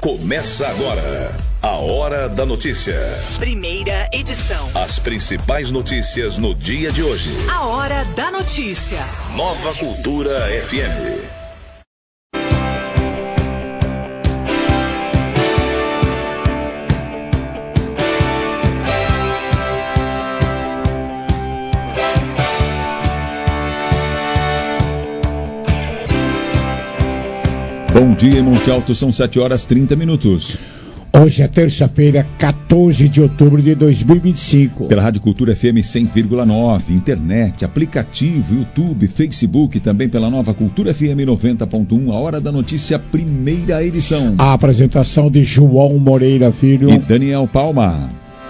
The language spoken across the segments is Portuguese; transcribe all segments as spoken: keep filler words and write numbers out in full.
Começa agora a Hora da Notícia. Primeira edição. As principais notícias no dia de hoje. A Hora da Notícia. Nova Cultura F M. Bom dia, em Monte Alto, são sete horas e trinta minutos. Hoje é terça-feira, quatorze de outubro de dois mil e vinte e cinco. Pela Rádio Cultura F M cem vírgula nove, internet, aplicativo, YouTube, Facebook, também pela Nova Cultura F M noventa ponto um, a Hora da Notícia, primeira edição. A apresentação de João Moreira Filho e Daniel Palma.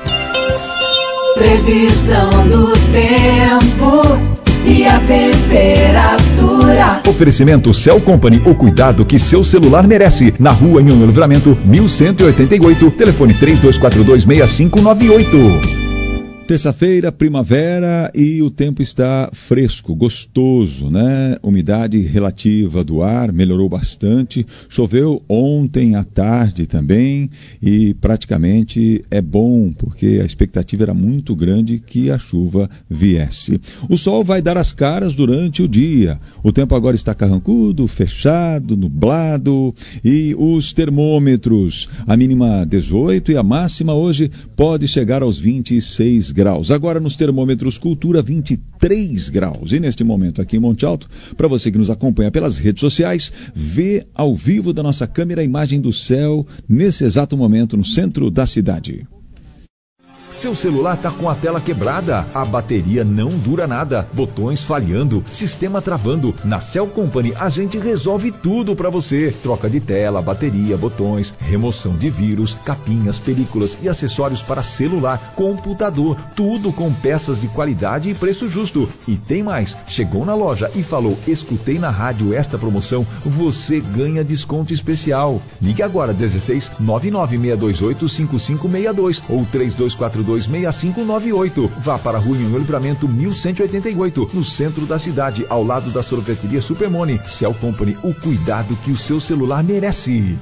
Previsão do tempo e a temperatura. Oferecimento Cell Company, o cuidado que seu celular merece. Na rua Nhonho Livramento, mil cento e oitenta e oito, telefone três dois quatro dois, seis cinco nove oito. Terça-feira, primavera, e o tempo está fresco, gostoso, né? Umidade relativa do ar melhorou bastante. Choveu ontem à tarde também e praticamente é bom, porque a expectativa era muito grande que a chuva viesse. O sol vai dar as caras durante o dia. O tempo agora está carrancudo, fechado, nublado, e os termômetros, a mínima dezoito e a máxima hoje pode chegar aos vinte e seis graus. Agora nos termômetros Cultura, vinte e três graus. E neste momento aqui em Monte Alto, para você que nos acompanha pelas redes sociais, vê ao vivo da nossa câmera a imagem do céu nesse exato momento no centro da cidade. Seu celular tá com a tela quebrada, a bateria não dura nada, botões falhando, sistema travando. Na Cell Company a gente resolve tudo para você. Troca de tela, bateria, botões, remoção de vírus, capinhas, películas e acessórios para celular, computador, tudo com peças de qualidade e preço justo. E tem mais, chegou na loja e falou: escutei na rádio esta promoção, você ganha desconto especial. Ligue agora dezesseis, nove nove seis dois oito, cinco cinco seis dois ou três dois quatro dois, seis cinco nove oito. Vá para a rua Nhonho Livramento mil cento e oitenta e oito, no centro da cidade, ao lado da sorveteria Supermone. Cell Company, o cuidado que o seu celular merece.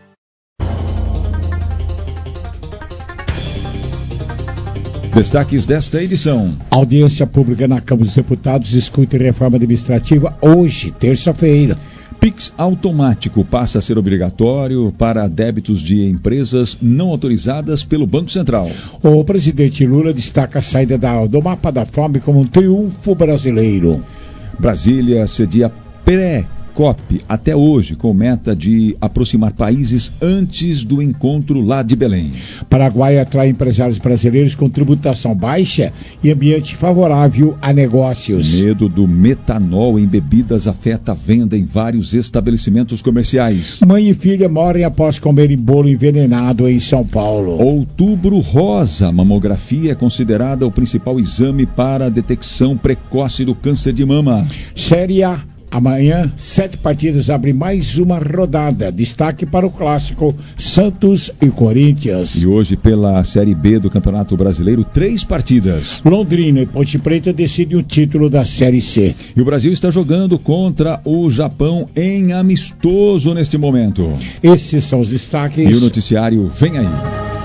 Destaques desta edição. Audiência pública na Câmara dos Deputados discute reforma administrativa hoje, terça-feira. Pix automático passa a ser obrigatório para débitos de empresas não autorizadas pelo Banco Central. O presidente Lula destaca a saída da, do mapa da fome como um triunfo brasileiro. Brasília cedia pré COP até hoje, com meta de aproximar países antes do encontro lá de Belém. Paraguai atrai empresários brasileiros com tributação baixa e ambiente favorável a negócios. Medo do metanol em bebidas afeta a venda em vários estabelecimentos comerciais. Mãe e filha morrem após comerem bolo envenenado em São Paulo. Outubro rosa, mamografia é considerada o principal exame para a detecção precoce do câncer de mama. Série A. Amanhã, sete partidas abrem mais uma rodada. Destaque para o clássico Santos e Corinthians. E hoje, pela Série B do Campeonato Brasileiro, três partidas. Londrina e Ponte Preta decidem o título da Série C. E o Brasil está jogando contra o Japão em amistoso neste momento. Esses são os destaques. E o noticiário vem aí.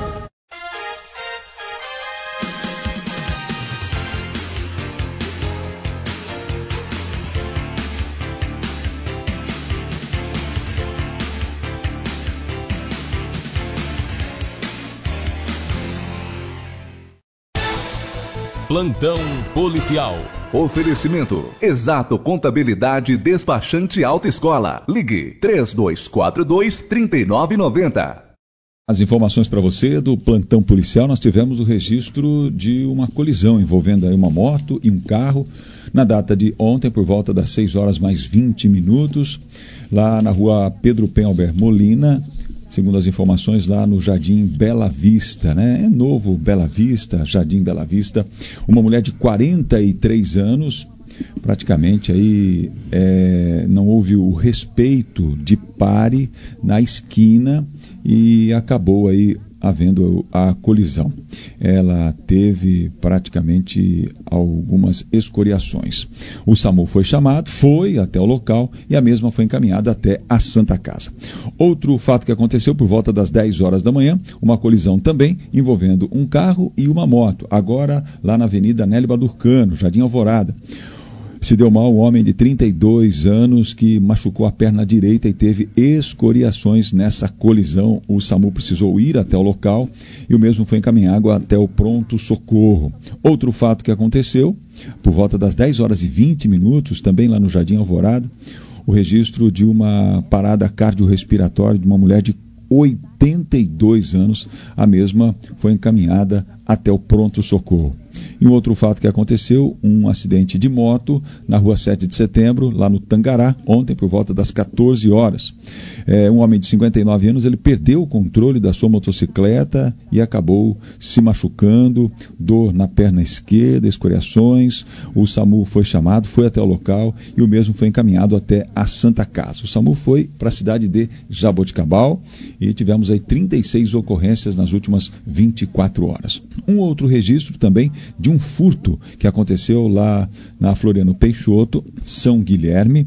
Plantão policial. Oferecimento: Exato Contabilidade Despachante Autoescola. Ligue três dois quatro dois, três nove nove zero. As informações para você do plantão policial: nós tivemos o registro de uma colisão envolvendo aí uma moto e um carro na data de ontem, por volta das seis horas mais vinte minutos, lá na rua Pedro Penhalber Molina, segundo as informações, lá no Jardim Bela Vista, né? É novo Bela Vista, Jardim Bela Vista. Uma mulher de quarenta e três anos, praticamente aí é, não houve o respeito de pare na esquina e acabou aí havendo a colisão. Ela teve praticamente algumas escoriações. O SAMU foi chamado, foi até o local e a mesma foi encaminhada até a Santa Casa. Outro fato que aconteceu por volta das dez horas da manhã, uma colisão também envolvendo um carro e uma moto, agora lá na Avenida Nélio Badurcano, Jardim Alvorada. Se deu mal um homem de trinta e dois anos que machucou a perna direita e teve escoriações nessa colisão. O SAMU precisou ir até o local e o mesmo foi encaminhado até o pronto-socorro. Outro fato que aconteceu, por volta das dez horas e vinte minutos, também lá no Jardim Alvorada, o registro de uma parada cardiorrespiratória de uma mulher de oitenta e dois anos. A mesma foi encaminhada até o pronto-socorro. E um outro fato que aconteceu, um acidente de moto na rua sete de setembro, lá no Tangará, ontem por volta das quatorze horas. É, um homem de cinquenta e nove anos, ele perdeu o controle da sua motocicleta e acabou se machucando, dor na perna esquerda, escoriações. O SAMU foi chamado, foi até o local e o mesmo foi encaminhado até a Santa Casa. O SAMU foi para a cidade de Jaboticabal e tivemos aí trinta e seis ocorrências nas últimas vinte e quatro horas. Um outro registro também de um furto que aconteceu lá na Floriano Peixoto, São Guilherme.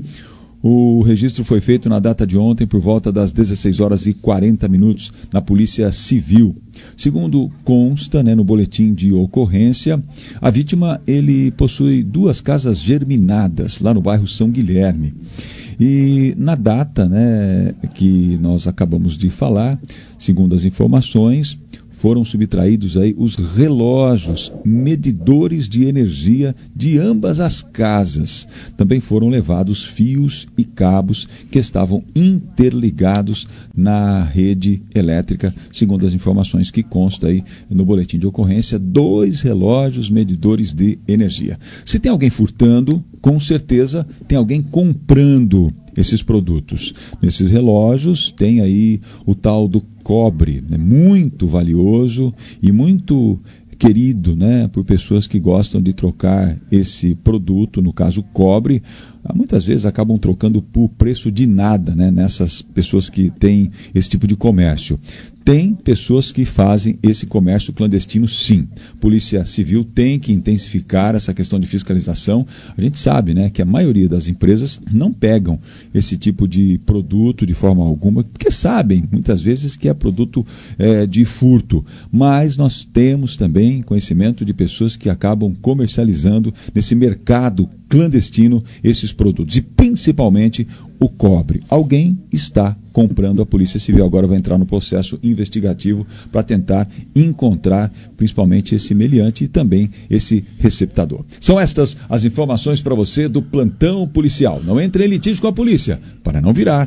O registro foi feito na data de ontem por volta das dezesseis horas e quarenta minutos na Polícia Civil. Segundo consta, né, no boletim de ocorrência, a vítima ele possui duas casas germinadas lá no bairro São Guilherme. E na data, né, que nós acabamos de falar, segundo as informações, foram subtraídos aí os relógios, medidores de energia de ambas as casas. Também foram levados fios e cabos que estavam interligados na rede elétrica, segundo as informações que consta aí no boletim de ocorrência, dois relógios medidores de energia. Se tem alguém furtando, com certeza tem alguém comprando esses produtos. Nesses relógios tem aí o tal do cobre, né, muito valioso e muito querido, né, por pessoas que gostam de trocar esse produto, no caso cobre, muitas vezes acabam trocando por preço de nada, né, nessas pessoas que têm esse tipo de comércio. Tem pessoas que fazem esse comércio clandestino, sim. Polícia Civil tem que intensificar essa questão de fiscalização. A gente sabe, né, que a maioria das empresas não pegam esse tipo de produto de forma alguma, porque sabem, muitas vezes, que é produto é, de furto. Mas nós temos também conhecimento de pessoas que acabam comercializando nesse mercado clandestino esses produtos, e principalmente o cobre. Alguém está comprando. A Polícia Civil agora vai entrar no processo investigativo para tentar encontrar principalmente esse meliante e também esse receptador. São estas as informações para você do Plantão Policial. Não entre em litígio com a polícia, para não virar.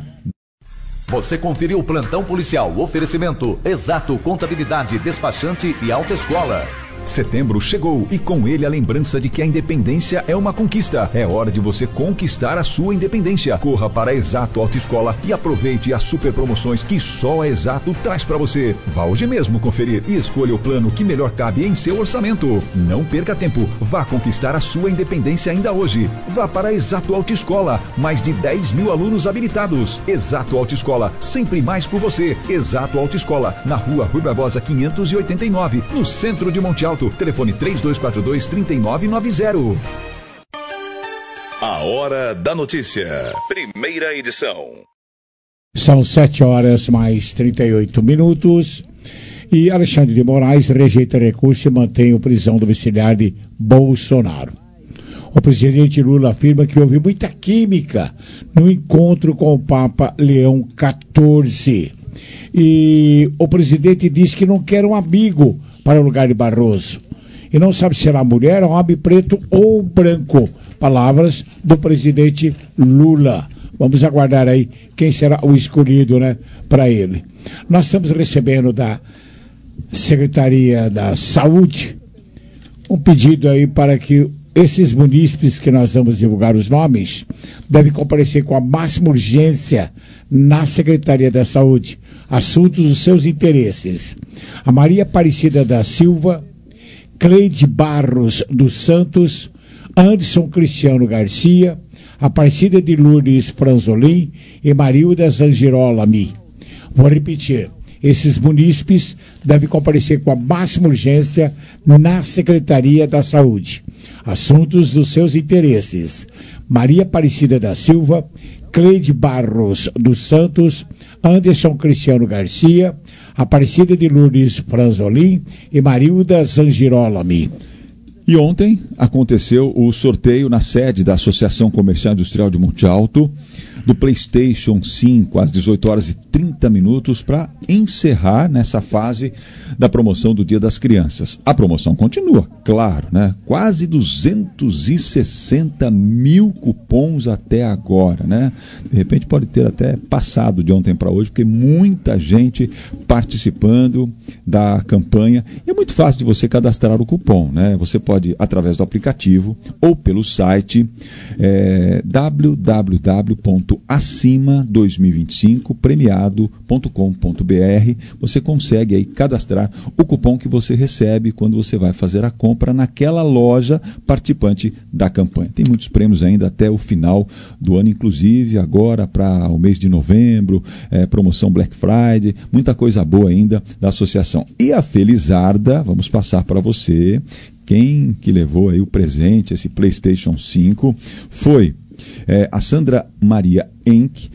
Você conferiu o Plantão Policial. Oferecimento Exato Contabilidade, Despachante e Autoescola. Setembro chegou e com ele a lembrança de que a independência é uma conquista. É hora de você conquistar a sua independência. Corra para a Exato Autoescola e aproveite as super promoções que só a Exato traz para você. Vá hoje mesmo conferir e escolha o plano que melhor cabe em seu orçamento. Não perca tempo, vá conquistar a sua independência ainda hoje. Vá para a Exato Autoescola, mais de dez mil alunos habilitados. Exato Autoescola, sempre mais por você. Exato Autoescola, na rua Rui Barbosa quinhentos e oitenta e nove, no centro de Monte Alto. Telefone três dois quatro dois, três nove nove zero. A Hora da Notícia. Primeira edição. São sete horas mais trinta e oito minutos. E Alexandre de Moraes rejeita recurso e mantém a prisão domiciliar de Bolsonaro. O presidente Lula afirma que houve muita química no encontro com o Papa Leão quatorze. E o presidente diz que não quer um amigo para o lugar de Barroso. E não sabe se será mulher, homem, preto ou branco. Palavras do presidente Lula. Vamos aguardar aí quem será o escolhido, né, para ele. Nós estamos recebendo da Secretaria da Saúde um pedido aí para que esses munícipes que nós vamos divulgar os nomes devem comparecer com a máxima urgência na Secretaria da Saúde. Assuntos dos seus interesses. A Maria Aparecida da Silva, Cleide Barros dos Santos, Anderson Cristiano Garcia, Aparecida de Lourdes Franzolin e Marilda Zangirola Mi. Vou repetir. Esses munícipes devem comparecer com a máxima urgência na Secretaria da Saúde. Assuntos dos seus interesses: Maria Aparecida da Silva, Cleide Barros dos Santos, Anderson Cristiano Garcia, Aparecida de Lourdes Franzolin e Marilda Zangirolami. E ontem aconteceu o sorteio na sede da Associação Comercial Industrial de Monte Alto do PlayStation cinco às dezoito horas e trinta minutos para encerrar nessa fase da promoção do Dia das Crianças. A promoção continua, claro, né? Quase duzentos e sessenta mil cupons até agora, né? De repente pode ter até passado de ontem para hoje, porque muita gente participando da campanha. E é muito fácil de você cadastrar o cupom, né? Você pode através do aplicativo ou pelo site é, w w w ponto acima dois mil e vinte e cinco premiado ponto com ponto b r. Você consegue aí cadastrar o cupom que você recebe quando você vai fazer a compra naquela loja participante da campanha. Tem muitos prêmios ainda até o final do ano, inclusive agora para o mês de novembro, é, promoção Black Friday, muita coisa boa ainda da associação. E a Felizarda, vamos passar para você, quem que levou aí o presente, esse PlayStation cinco, foi É, a Sandra Maria Enck.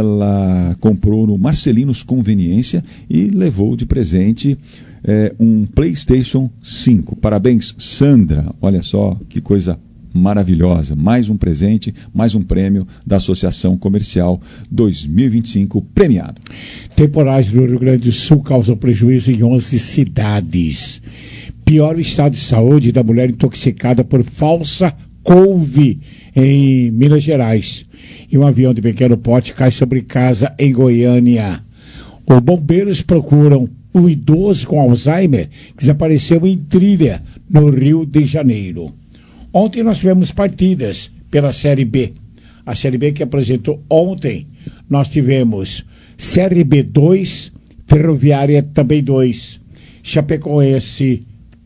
Ela comprou no Marcelinos Conveniência e levou de presente é, um PlayStation cinco. Parabéns, Sandra. Olha só que coisa maravilhosa. Mais um presente, mais um prêmio da Associação Comercial dois mil e vinte e cinco premiado. Temporais no Rio Grande do Sul causam prejuízo em onze cidades. Pior o estado de saúde da mulher intoxicada por falsa couve em Minas Gerais. E um avião de pequeno porte cai sobre casa em Goiânia. Os bombeiros procuram um idoso com Alzheimer que desapareceu em trilha no Rio de Janeiro. Ontem nós tivemos partidas pela Série B. A Série B que apresentou ontem, nós tivemos C R B dois, Ferroviária também dois, Chapecoense,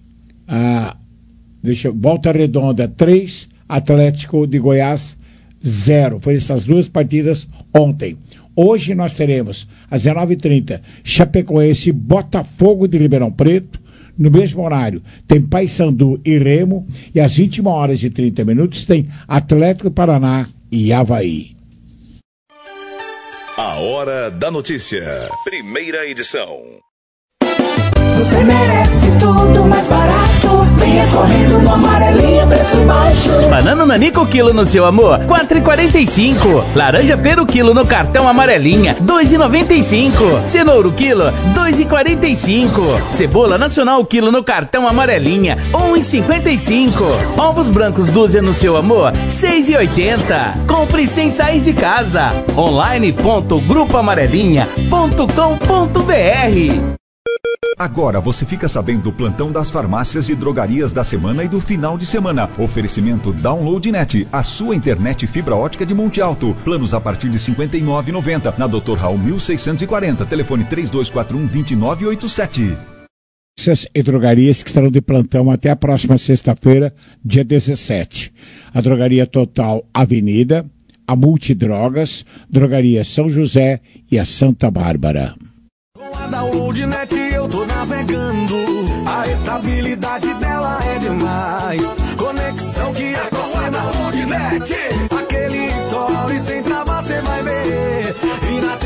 a, deixa, Volta Redonda três, Atlético de Goiás zero. Foram essas duas partidas ontem. Hoje nós teremos, às dezenove e trinta, Chapecoense e Botafogo de Ribeirão Preto. No mesmo horário, tem Paysandu e Remo. E às vinte e uma horas e trinta minutos, tem Atlético Paraná e Avaí. A Hora da Notícia. Primeira edição. Você merece tudo mais barato. Venha correndo no Amarelinha, preço baixo. Banana nanico quilo no seu amor, quatro e quarenta e cinco. Laranja pera o quilo no cartão Amarelinha, dois e noventa e cinco. Cenoura o quilo, dois e quarenta e cinco. Cebola nacional o quilo no cartão Amarelinha, um e cinquenta e cinco. Ovos brancos dúzia no seu amor, seis e oitenta. Compre sem sair de casa. online ponto grupo amarelinha ponto com ponto b r. Agora você fica sabendo do plantão das farmácias e drogarias da semana e do final de semana. Oferecimento DownloadNet, a sua internet fibra ótica de Monte Alto. Planos a partir de cinquenta e nove reais e noventa centavos. Na doutor Raul mil seiscentos e quarenta. Telefone três dois quatro um, dois nove oito sete. Essas e drogarias que estarão de plantão até a próxima sexta-feira, dia dezessete. A Drogaria Total Avenida, a Multidrogas, Drogaria São José e a Santa Bárbara. Com a DownloadNet eu tô navegando, a estabilidade dela é demais. Conexão que é com a DownloadNet, aquele story sem trava você vai ver. E na T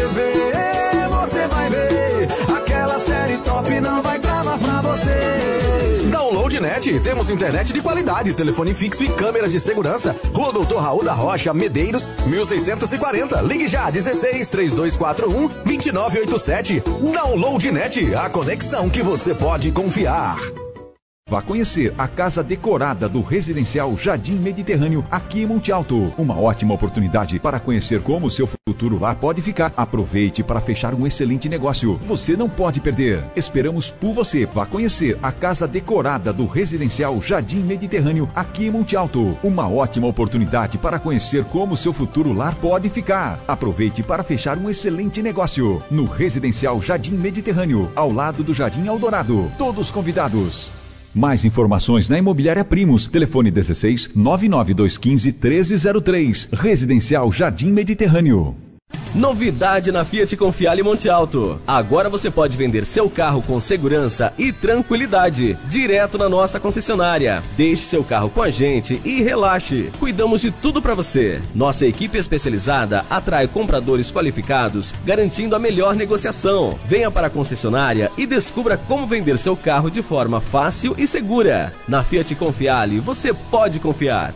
V você vai ver, aquela série top não vai travar pra você. DownloadNet, temos internet de qualidade, telefone fixo e câmeras de segurança. Rua Doutor Raul da Rocha, Medeiros, mil seiscentos e quarenta. Ligue já, dezesseis, três dois quatro um, dois nove oito sete. DownloadNet, a conexão que você pode confiar. Vá conhecer a casa decorada do Residencial Jardim Mediterrâneo, aqui em Monte Alto. Uma ótima oportunidade para conhecer como o seu futuro lá pode ficar. Aproveite para fechar um excelente negócio. Você não pode perder. Esperamos por você. Vá conhecer a casa decorada do Residencial Jardim Mediterrâneo, aqui em Monte Alto. Uma ótima oportunidade para conhecer como o seu futuro lar pode ficar. Aproveite para fechar um excelente negócio. No Residencial Jardim Mediterrâneo, ao lado do Jardim Eldorado. Todos convidados. Mais informações na Imobiliária Primos. Telefone dezesseis, nove nove dois um cinco, um três zero três. Residencial Jardim Mediterrâneo. Novidade na Fiat Confiale Monte Alto. Agora você pode vender seu carro com segurança e tranquilidade, direto na nossa concessionária. Deixe seu carro com a gente e relaxe. Cuidamos de tudo para você. Nossa equipe especializada atrai compradores qualificados, garantindo a melhor negociação. Venha para a concessionária e descubra como vender seu carro de forma fácil e segura. Na Fiat Confiale, você pode confiar.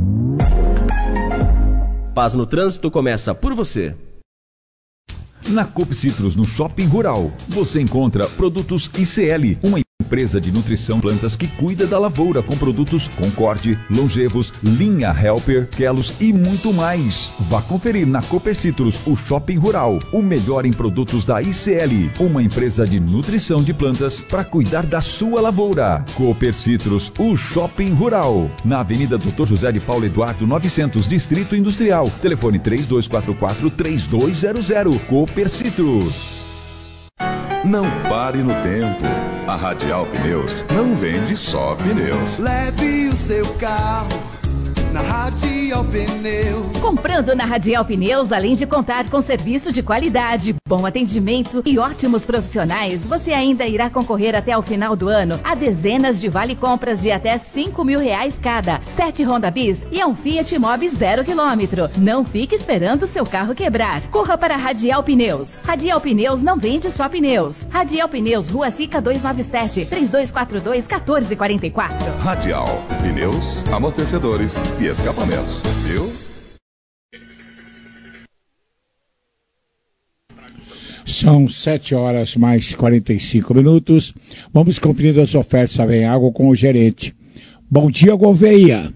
Paz no trânsito começa por você. Na Coop Citrus, no Shopping Rural, você encontra produtos I C L, uma empresa de nutrição plantas que cuida da lavoura com produtos Concorde, Longevos, Linha Helper, Kelos e muito mais. Vá conferir na Coop Citrus, o Shopping Rural, o melhor em produtos da I C L, uma empresa de nutrição de plantas para cuidar da sua lavoura. Coop Citrus, o Shopping Rural, na Avenida doutor José de Paulo Eduardo novecentos, Distrito Industrial. Telefone três dois quatro quatro, três dois zero zero. Coop Citrus. Não pare no tempo. A Radial Pneus não vende só pneus. Leve o seu carro na Radial Pneus. Comprando na Radial Pneus, além de contar com serviço de qualidade, bom atendimento e ótimos profissionais, você ainda irá concorrer até o final do ano a dezenas de vale-compras de até cinco mil reais cada, sete Honda Bis e um Fiat Mobi zero quilômetro. Não fique esperando seu carro quebrar. Corra para a Radial Pneus. Radial Pneus não vende só pneus. Radial Pneus, Rua Sica duzentos e noventa e sete, três dois quatro dois, um quatro quatro quatro. Radial Pneus, amortecedores e escapamentos, viu? São sete horas mais quarenta e cinco minutos. Vamos conferir as ofertas Savenhago com o gerente. Bom dia, Gouveia.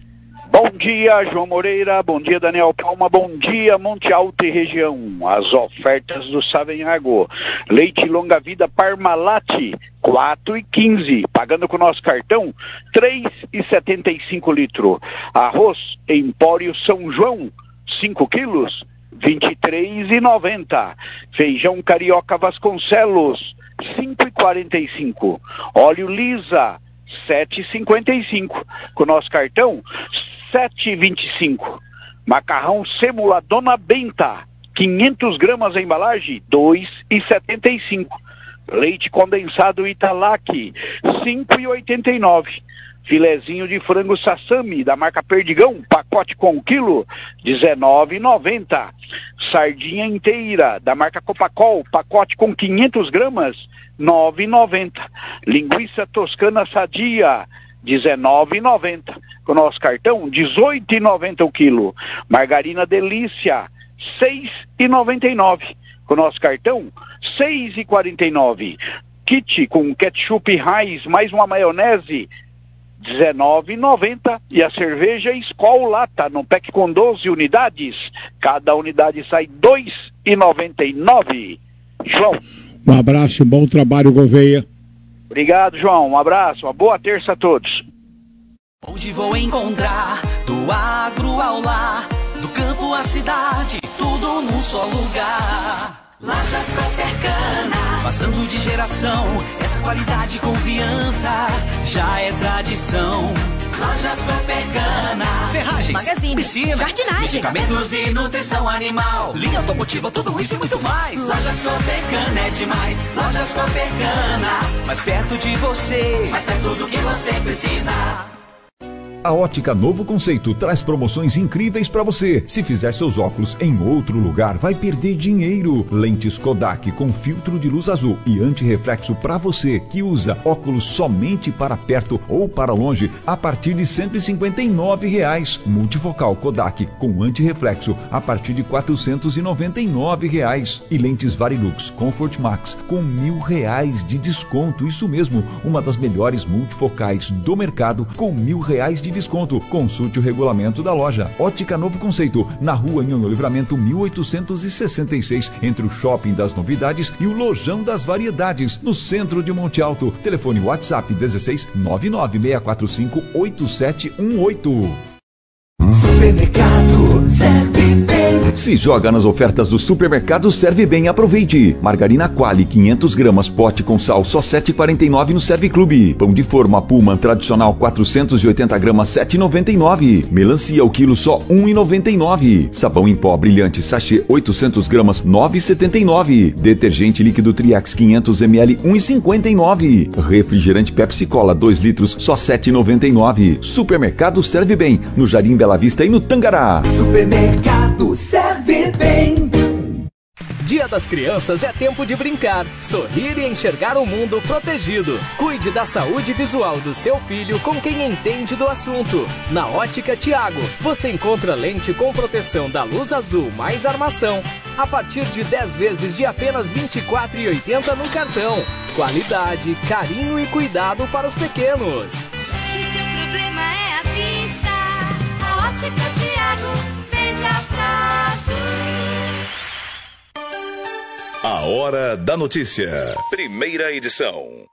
Bom dia, João Moreira. Bom dia, Daniel Palma. Bom dia, Monte Alto e região. As ofertas do Savenhago. Leite longa vida Parmalat, quatro reais e quinze centavos. Pagando com o nosso cartão, três reais e setenta e cinco litros. Arroz Empório São João, cinco quilos, vinte e três reais e noventa centavos. Feijão Carioca Vasconcelos, cinco reais e quarenta e cinco centavos. Óleo Lisa, sete reais e cinquenta e cinco centavos. Com o nosso cartão, sete reais e vinte e cinco centavos. Macarrão Sêmula Dona Benta, quinhentas gramas a embalagem, dois reais e setenta e cinco centavos. Leite condensado Italac, cinco reais e oitenta e nove centavos. Filezinho de frango Sassami, da marca Perdigão, pacote com quilo, dezenove reais e noventa centavos. Sardinha inteira, da marca Copacol, pacote com quinhentas gramas, nove reais e noventa centavos. Linguiça toscana sadia, dezenove reais e noventa centavos. Com o nosso cartão, dezoito reais e noventa centavos o quilo. Margarina Delícia, seis reais e noventa e nove centavos. Com o nosso cartão, seis reais e quarenta e nove centavos. Kit com ketchup Heinz, mais uma maionese, dezenove reais e noventa centavos. E a cerveja Skol Lata, no pack com doze unidades. Cada unidade sai dois reais e noventa e nove centavos. João. Um abraço, bom trabalho, Gouveia. Obrigado, João. Um abraço, uma boa terça a todos. Hoje vou encontrar do agro ao lar, do campo à cidade, tudo num só lugar. Lajas Coopercana, passando de geração, essa qualidade e confiança já é tradição. Lojas Coopercana, ferragens, magazine, piscina, jardinagem, medicamentos e nutrição animal, linha automotiva, tudo isso e muito mais. Lojas Coopercana é demais. Lojas Coopercana, mais perto de você, mais perto do que você precisa. A Ótica Novo Conceito traz promoções incríveis para você. Se fizer seus óculos em outro lugar, vai perder dinheiro. Lentes Kodak com filtro de luz azul e antirreflexo para você que usa óculos somente para perto ou para longe a partir de cento e cinquenta e nove reais. Multifocal Kodak com antirreflexo a partir de quatrocentos e noventa e nove reais. E lentes Varilux Comfort Max com mil reais de desconto. Isso mesmo, uma das melhores multifocais do mercado com mil reais de desconto. Consulte o regulamento da loja. Ótica Novo Conceito, na rua Nhonho Livramento mil oitocentos e sessenta e seis, entre o Shopping das Novidades e o Lojão das Variedades, no centro de Monte Alto. Telefone WhatsApp dezesseis, nove nove seis quatro cinco, oito sete um oito. Supermercado Serve Bem. Se joga nas ofertas do supermercado Serve Bem, aproveite. Margarina Qualy quinhentos gramas pote com sal só sete reais e quarenta e nove centavos no Serve Clube. Pão de forma Pullman tradicional quatrocentos e oitenta gramas sete reais e noventa e nove centavos. Melancia ao quilo só um real e noventa e nove centavos. Sabão em pó brilhante sachê oitocentos gramas nove reais e setenta e nove centavos. Detergente líquido Triex quinhentos mililitros um real e cinquenta e nove centavos. Refrigerante Pepsi Cola dois litros só sete reais e noventa e nove centavos. Supermercado Serve Bem, no Jardim Bela Vista e no Tangará. Supermercado Serve Bem. Dia das Crianças é tempo de brincar, sorrir e enxergar o mundo protegido. Cuide da saúde visual do seu filho com quem entende do assunto. Na Ótica Tiago, você encontra lente com proteção da luz azul mais armação a partir de dez vezes de apenas vinte e quatro reais e oitenta centavos no cartão. Qualidade, carinho e cuidado para os pequenos. Se seu problema é a vista, a Ótica Tiago vende a prazo. A Hora da Notícia, primeira edição.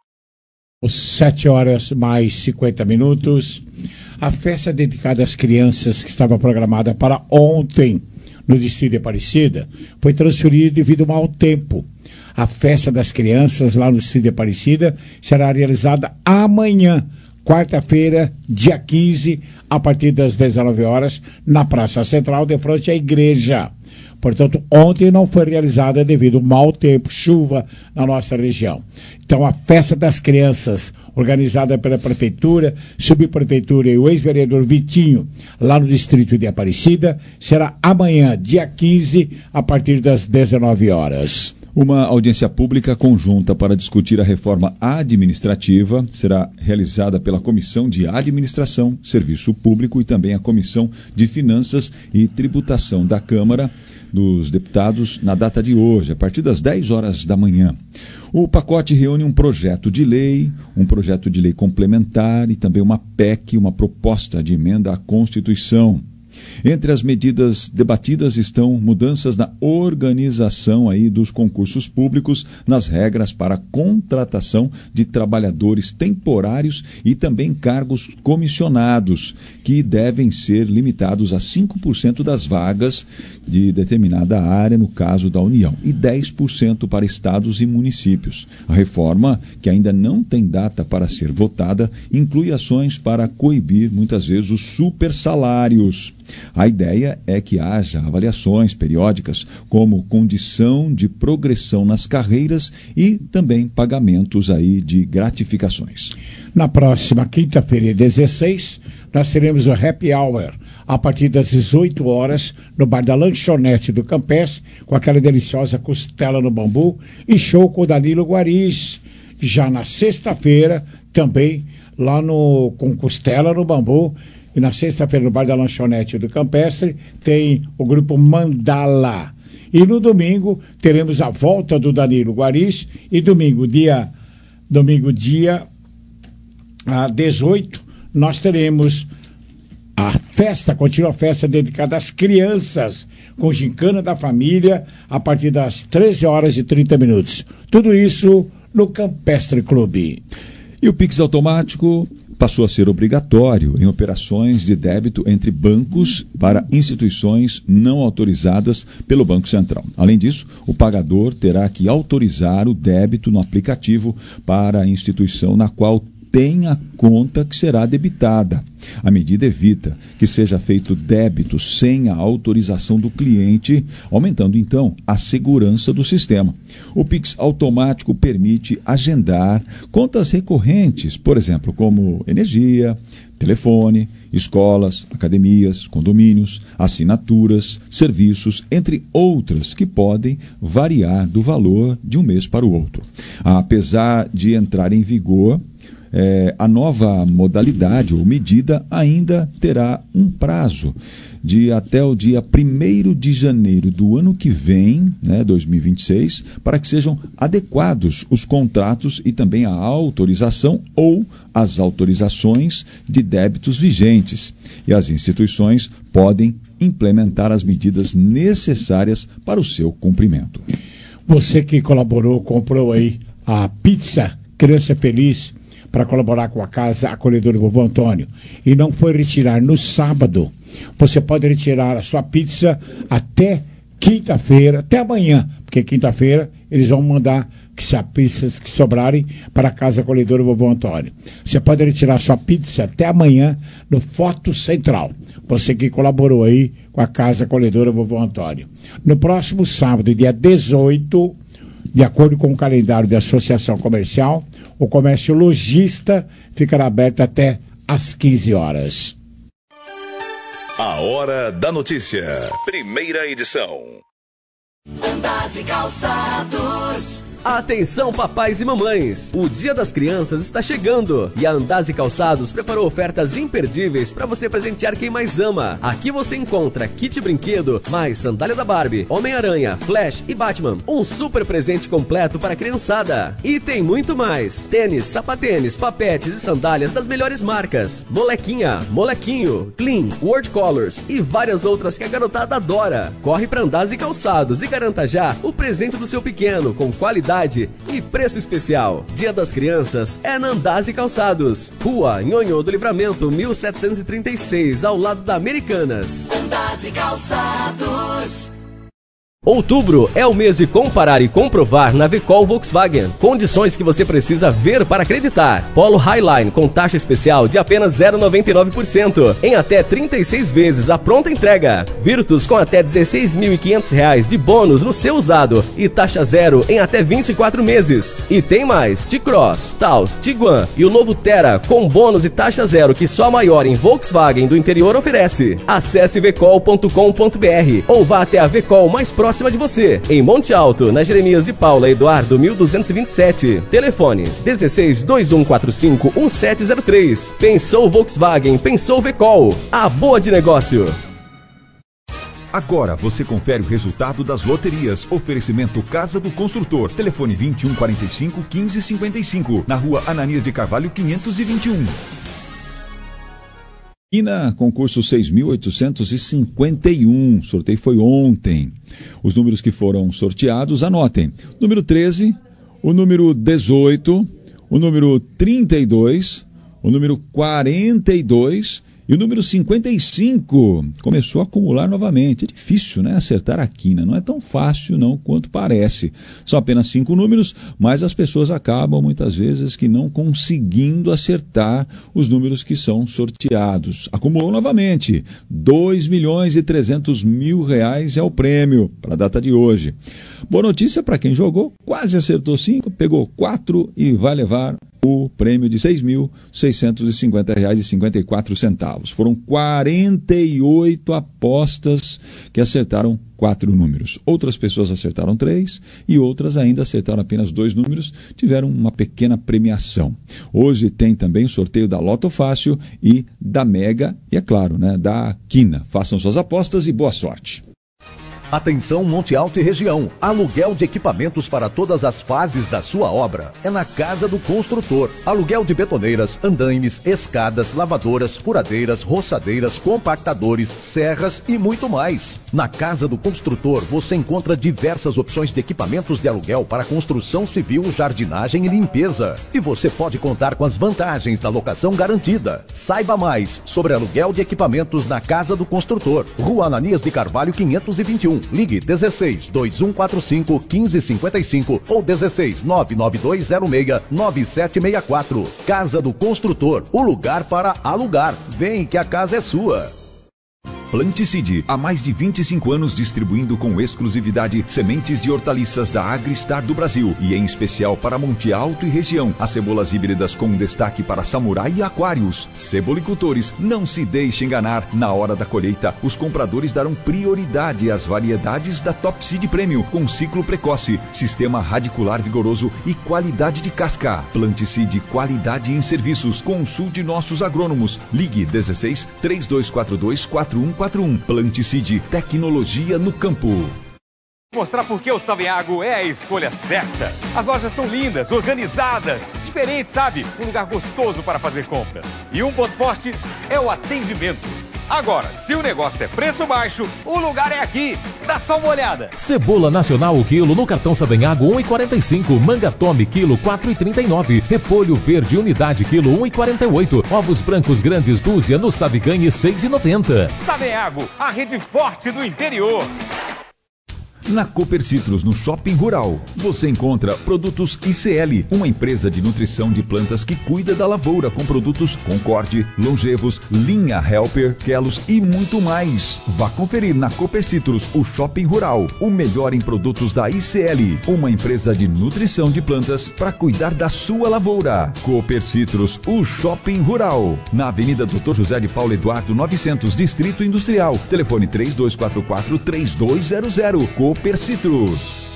sete horas mais cinquenta minutos. A festa dedicada às crianças, que estava programada para ontem no Distrito de Aparecida, foi transferida devido ao mau tempo. A festa das crianças lá no Distrito de Aparecida será realizada amanhã, quarta-feira, dia quinze, a partir das dezenove horas, na Praça Central, de frente à igreja. Portanto, ontem não foi realizada devido ao mau tempo, chuva na nossa região. Então, a Festa das Crianças, organizada pela Prefeitura, Subprefeitura e o ex-vereador Vitinho, lá no Distrito de Aparecida, será amanhã, dia quinze, a partir das dezenove horas. Uma audiência pública conjunta para discutir a reforma administrativa será realizada pela Comissão de Administração, Serviço Público e também a Comissão de Finanças e Tributação da Câmara dos Deputados na data de hoje, a partir das dez horas da manhã. O pacote reúne um projeto de lei, um projeto de lei complementar e também uma P E C, uma proposta de emenda à Constituição. Entre as medidas debatidas estão mudanças na organização aí dos concursos públicos, nas regras para contratação de trabalhadores temporários e também cargos comissionados, que devem ser limitados a cinco por cento das vagas de determinada área, no caso da União, e dez por cento para estados e municípios. A reforma, que ainda não tem data para ser votada, inclui ações para coibir, muitas vezes, os supersalários. A ideia é que haja avaliações periódicas como condição de progressão nas carreiras e também pagamentos aí de gratificações. Na próxima quinta-feira, dezesseis, nós teremos o Happy Hour a partir das dezoito horas no bar da Lanchonete do Campestre, com aquela deliciosa costela no bambu e show com o Danilo Guariz. Já na sexta-feira, também lá no com costela no bambu. E na sexta-feira, no bar da Lanchonete do Campestre, tem o grupo Mandala. E no domingo, teremos a volta do Danilo Guariz. E domingo, dia, domingo, dia ah, dezoito, nós teremos a festa, continua a festa dedicada às crianças, com gincana da família, a partir das treze horas e trinta minutos. Tudo isso no Campestre Clube. E o Pix automático passou a ser obrigatório em operações de débito entre bancos para instituições não autorizadas pelo Banco Central. Além disso, o pagador terá que autorizar o débito no aplicativo para a instituição na qual tem a conta que será debitada. A medida evita que seja feito débito sem a autorização do cliente, aumentando então a segurança do sistema. O Pix automático permite agendar contas recorrentes, por exemplo, como energia, telefone, escolas, academias, condomínios, assinaturas, serviços, entre outras que podem variar do valor de um mês para o outro. Apesar de entrar em vigor, É, a nova modalidade ou medida ainda terá um prazo de até o dia primeiro de janeiro do ano que vem, né, dois mil e vinte e seis, para que sejam adequados os contratos e também a autorização ou as autorizações de débitos vigentes. E as instituições podem implementar as medidas necessárias para o seu cumprimento. Você que colaborou, comprou aí a pizza Criança Feliz para colaborar com a Casa Acolhedora Vovô Antônio e não foi retirar no sábado, você pode retirar a sua pizza até quinta-feira, até amanhã, porque quinta-feira eles vão mandar que as pizzas que sobrarem para a Casa Acolhedora Vovô Antônio. Você pode retirar sua pizza até amanhã no Foto Central. Você que colaborou aí com a Casa Acolhedora Vovô Antônio. No próximo sábado, dia dezoito, de acordo com o calendário da Associação Comercial, o comércio lojista ficará aberto até às quinze horas. A Hora da Notícia. Primeira edição. Andas e Calçados. Atenção, papais e mamães! O Dia das Crianças está chegando e a Andas e Calçados preparou ofertas imperdíveis para você presentear quem mais ama. Aqui você encontra kit brinquedo, mais sandália da Barbie, Homem-Aranha, Flash e Batman. Um super presente completo para a criançada. E tem muito mais: tênis, sapatênis, papetes e sandálias das melhores marcas. Molequinha, Molequinho, Clean, World Colors e várias outras que a garotada adora. Corre para Andas e Calçados e garanta já o presente do seu pequeno com qualidade e preço especial. Dia das Crianças é na Andas e Calçados. Rua Nhonhô do Livramento, mil setecentos e trinta e seis, ao lado da Americanas. Andas e Calçados. Outubro é o mês de comparar e comprovar na Vecol Volkswagen. Condições que você precisa ver para acreditar. Polo Highline com taxa especial de apenas zero vírgula noventa e nove por cento em até trinta e seis vezes a pronta entrega. Virtus com até dezesseis mil e quinhentos reais de bônus no seu usado e taxa zero em até vinte e quatro meses. E tem mais: T-Cross, Taos, Tiguan e o novo Terra com bônus e taxa zero que só a maior em Volkswagen do interior oferece. Acesse vecol ponto com ponto br ou vá até a Vecol mais próxima de você, em Monte Alto, na Jeremias de Paula Eduardo mil duzentos e vinte e sete. Telefone dezesseis, dois um quatro cinco, um sete zero três. Pensou Volkswagen, pensou Vecol. A boa de negócio. Agora você confere o resultado das loterias. Oferecimento Casa do Construtor. Telefone vinte e um quarenta e cinco, quinze cinquenta e cinco. Na rua Ananias de Carvalho quinhentos e vinte e um. E na concurso seis mil oitocentos e cinquenta e um, sorteio foi ontem. Os números que foram sorteados, anotem: número treze, o número dezoito, o número trinta e dois, o número quarenta e dois e o número cinquenta e cinco. Começou a acumular novamente. É difícil, né, acertar a quina. Não é tão fácil não quanto parece. São apenas cinco números, mas as pessoas acabam muitas vezes que não conseguindo acertar os números que são sorteados. Acumulou novamente. dois milhões e trezentos mil reais é o prêmio para a data de hoje. Boa notícia para quem jogou, quase acertou cinco, pegou quatro e vai levar o prêmio de seis mil seiscentos e cinquenta reais e cinquenta e quatro centavos. Foram quarenta e oito apostas que acertaram quatro números. Outras pessoas acertaram três e outras ainda acertaram apenas dois números, tiveram uma pequena premiação. Hoje tem também o sorteio da Loto Fácil e da Mega e, é claro, né, da Quina. Façam suas apostas e boa sorte. Atenção Monte Alto e região, aluguel de equipamentos para todas as fases da sua obra. É na Casa do Construtor. Aluguel de betoneiras, andaimes, escadas, lavadoras, furadeiras, roçadeiras, compactadores, serras e muito mais. Na Casa do Construtor você encontra diversas opções de equipamentos de aluguel para construção civil, jardinagem e limpeza. E você pode contar com as vantagens da locação garantida. Saiba mais sobre aluguel de equipamentos na Casa do Construtor. Rua Ananias de Carvalho quinhentos e vinte e um. Ligue dezesseis, dois um quatro cinco, quinze cinquenta e cinco ou dezesseis, nove nove dois zero seis, nove sete seis quatro. Casa do Construtor, o lugar para alugar. Vem que a casa é sua. Planticide, há mais de vinte e cinco anos distribuindo com exclusividade sementes de hortaliças da Agristar do Brasil e em especial para Monte Alto e região. As cebolas híbridas com destaque para samurai e aquários. Cebolicultores, não se deixe enganar. Na hora da colheita, os compradores darão prioridade às variedades da Top Seed Premium com ciclo precoce, sistema radicular vigoroso e qualidade de casca. Planticide, qualidade em serviços. Consulte nossos agrônomos. Ligue dezesseis, três dois quatro dois, quatro um quatro um. Planticide, tecnologia no campo. Mostrar por que o Savenhago é a escolha certa. As lojas são lindas, organizadas, diferentes, sabe? Um lugar gostoso para fazer compras. E um ponto forte é o atendimento. Agora, se o negócio é preço baixo, o lugar é aqui. Dá só uma olhada. Cebola nacional o quilo no cartão Savenhago um real e quarenta e cinco. Manga Tome quilo quatro reais e trinta e nove. Repolho verde unidade quilo um real e quarenta e oito. Ovos brancos grandes dúzia no Saviganhe seis reais e noventa. Savenhago, a rede forte do interior. Na Cooper Citrus, no Shopping Rural, você encontra produtos I C L, uma empresa de nutrição de plantas que cuida da lavoura com produtos Concorde, Longevos, Linha Helper, Kelos e muito mais. Vá conferir na Cooper Citrus, o Shopping Rural, o melhor em produtos da I C L, uma empresa de nutrição de plantas para cuidar da sua lavoura. Cooper Citrus, o Shopping Rural, na Avenida doutor José de Paulo Eduardo novecentos, Distrito Industrial. Telefone três dois quatro quatro, três dois zero zero. Cooper Citrus.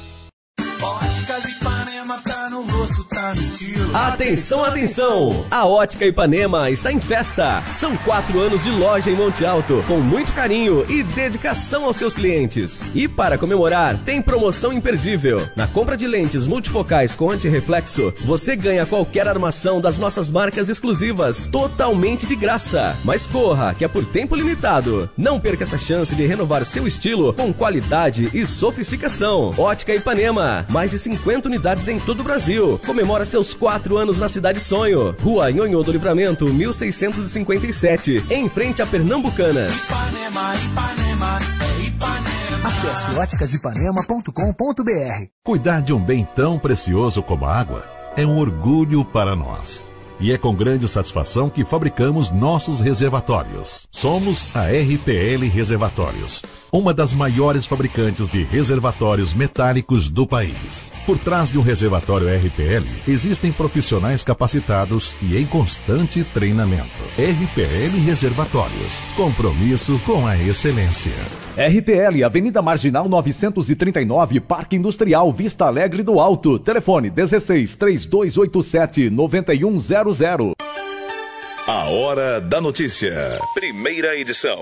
Óticas Ipanema, tá no rosto, tá no estilo. Atenção, atenção! A Ótica Ipanema está em festa. São quatro anos de loja em Monte Alto, com muito carinho e dedicação aos seus clientes. E para comemorar, tem promoção imperdível. Na compra de lentes multifocais com antirreflexo, você ganha qualquer armação das nossas marcas exclusivas, totalmente de graça. Mas corra, que é por tempo limitado. Não perca essa chance de renovar seu estilo com qualidade e sofisticação. Ótica Ipanema, mais de cinquenta unidades em todo o Brasil. Comemora seus quatro anos na Cidade Sonho. Rua Nhonhô do Livramento, mil seiscentos e cinquenta e sete, em frente a Pernambucanas. Ipanema, Ipanema, é Ipanema. Acesse óticas ipanema ponto com ponto b r. Cuidar de um bem tão precioso como a água é um orgulho para nós. E é com grande satisfação que fabricamos nossos reservatórios. Somos a R P L Reservatórios, uma das maiores fabricantes de reservatórios metálicos do país. Por trás de um reservatório R P L, existem profissionais capacitados e em constante treinamento. R P L Reservatórios, compromisso com a excelência. R P L, Avenida Marginal novecentos e trinta e nove, Parque Industrial, Vista Alegre do Alto. Telefone dezesseis, três dois oito sete, nove um zero zero. A Hora da Notícia, primeira edição.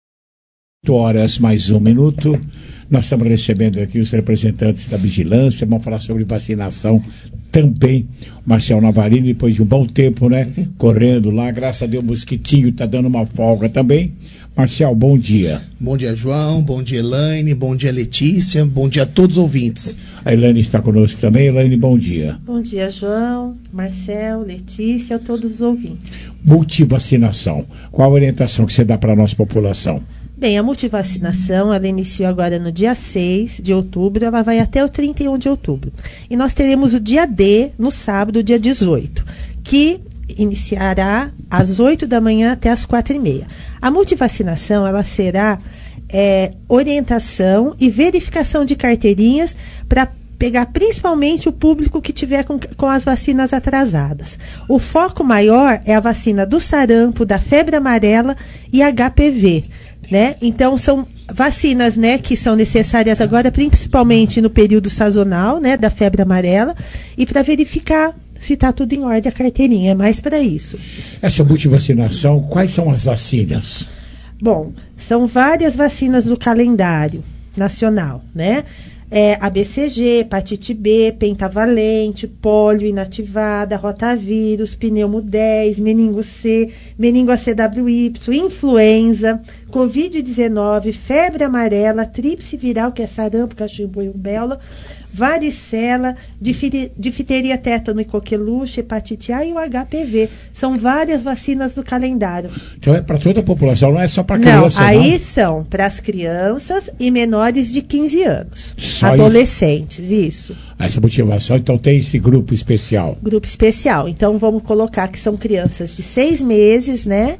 oito horas mais um minuto. Nós estamos recebendo aqui os representantes da vigilância, vamos falar sobre vacinação também. Marcel Navarini, depois de um bom tempo, né, correndo lá, graças a Deus o mosquitinho está dando uma folga também. Marcel, bom dia. Bom dia, João, bom dia, Elaine, bom dia, Letícia, bom dia a todos os ouvintes. A Elaine está conosco também. Elaine, bom dia. Bom dia, João, Marcel, Letícia, a todos os ouvintes. Multivacinação, qual a orientação que você dá para a nossa população? Bem, a multivacinação, ela iniciou agora no dia seis de outubro, ela vai até o trinta e um de outubro. E nós teremos o dia D, no sábado, dia dezoito, que iniciará às oito da manhã até às quatro e meia. A multivacinação, ela será é, orientação e verificação de carteirinhas para pegar principalmente o público que tiver com, com as vacinas atrasadas. O foco maior é a vacina do sarampo, da febre amarela e H P V, né? Então, são vacinas, né, que são necessárias agora, principalmente no período sazonal, né, da febre amarela, e para verificar se está tudo em ordem a carteirinha, é mais para isso. Essa multivacinação, quais são as vacinas? Bom, são várias vacinas do calendário nacional, né? É, A B C G, hepatite B, pentavalente, pólio inativada, rotavírus, pneumo dez, meningo C, meningo A C W Y, influenza, covid dezenove, febre amarela, tríplice viral, que é sarampo, cachumbo e rubéola, varicela, difteria, tétano e coqueluche, hepatite A e o H P V. São várias vacinas do calendário. Então é para toda a população, não é só para crianças, não? Aí não? São para as crianças e menores de quinze anos. Só adolescentes, isso. isso. Essa motivação, então tem esse grupo especial. Grupo especial. Então vamos colocar que são crianças de seis meses, né,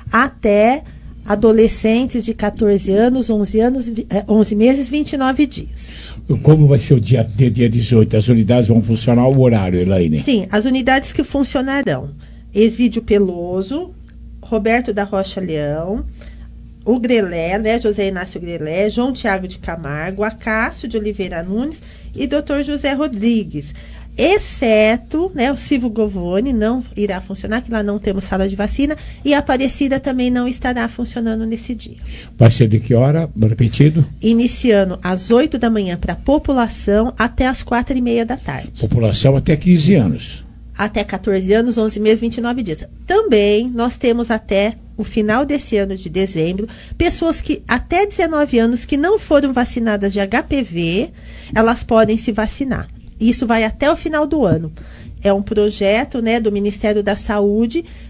até adolescentes de catorze anos, onze anos, onze meses, vinte e nove dias. Como vai ser o dia D, dia dezoito? As unidades vão funcionar o horário, Elaine? Sim, as unidades que funcionarão. Exídio Peloso, Roberto da Rocha Leão, o Grelé, né, José Inácio Grelé, João Tiago de Camargo, Acácio de Oliveira Nunes e doutor José Rodrigues. Exceto, né, o Silvio Govone não irá funcionar, que lá não temos sala de vacina, e a Aparecida também não estará funcionando nesse dia. Vai ser de que hora? Repetido? Iniciando às oito da manhã para a população até às quatro e meia da tarde. População até quinze anos. Até catorze anos, onze meses, vinte e nove dias. Também nós temos até o final desse ano de dezembro, pessoas que até dezenove anos que não foram vacinadas de H P V, elas podem se vacinar. Isso vai até o final do ano. É um projeto, né, do Ministério da Saúde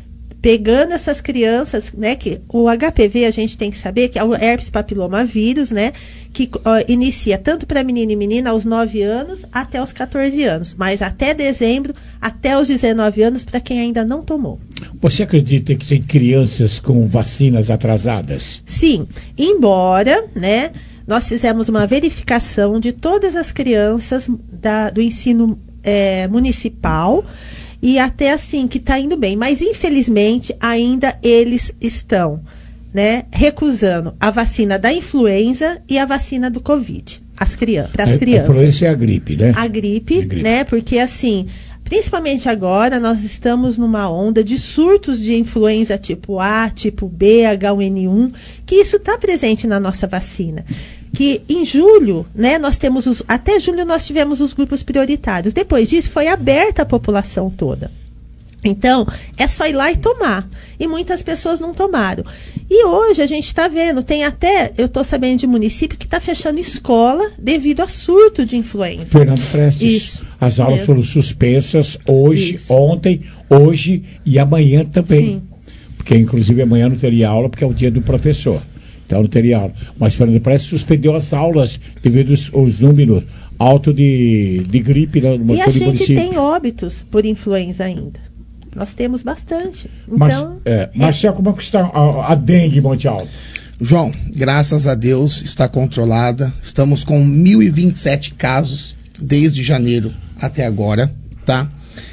pegando essas crianças, né, que o H P V a gente tem que saber que é o herpes papilomavírus, né, que uh, inicia tanto para menino e menina aos nove anos até os catorze anos, mas até dezembro, até os dezenove anos para quem ainda não tomou. Você acredita que tem crianças com vacinas atrasadas? Sim, embora, né, nós fizemos uma verificação de todas as crianças da, do ensino é, municipal, e até assim, que está indo bem. Mas, infelizmente, ainda eles estão, né, recusando a vacina da influenza e a vacina do Covid, as crianças, para as crianças. A influenza é a gripe, né? A gripe, a gripe, né? Porque, assim, principalmente agora, nós estamos numa onda de surtos de influenza tipo A, tipo B, H um N um, que isso está presente na nossa vacina. Que em julho, né, nós temos os, até julho nós tivemos os grupos prioritários. Depois disso foi aberta a população toda. Então, é só ir lá e tomar. E muitas pessoas não tomaram. E hoje a gente está vendo, tem até, eu estou sabendo de município que está fechando escola devido a surto de influenza. Fernando Prestes, isso, as isso aulas mesmo. foram suspensas hoje, Isso. ontem, hoje e amanhã também. Sim. Porque inclusive amanhã não teria aula porque é o dia do professor. Então não teria aula. Mas Fernando Prestes suspendeu as aulas devido aos, aos números altos de, de gripe no, no E a gente município. tem óbitos por influenza ainda. Nós temos bastante. Mas, Então, é, Marcelo, como é que está a, a dengue, Monte Alto? João, graças a Deus está controlada. Estamos com mil e vinte e sete casos desde janeiro até agora, tá?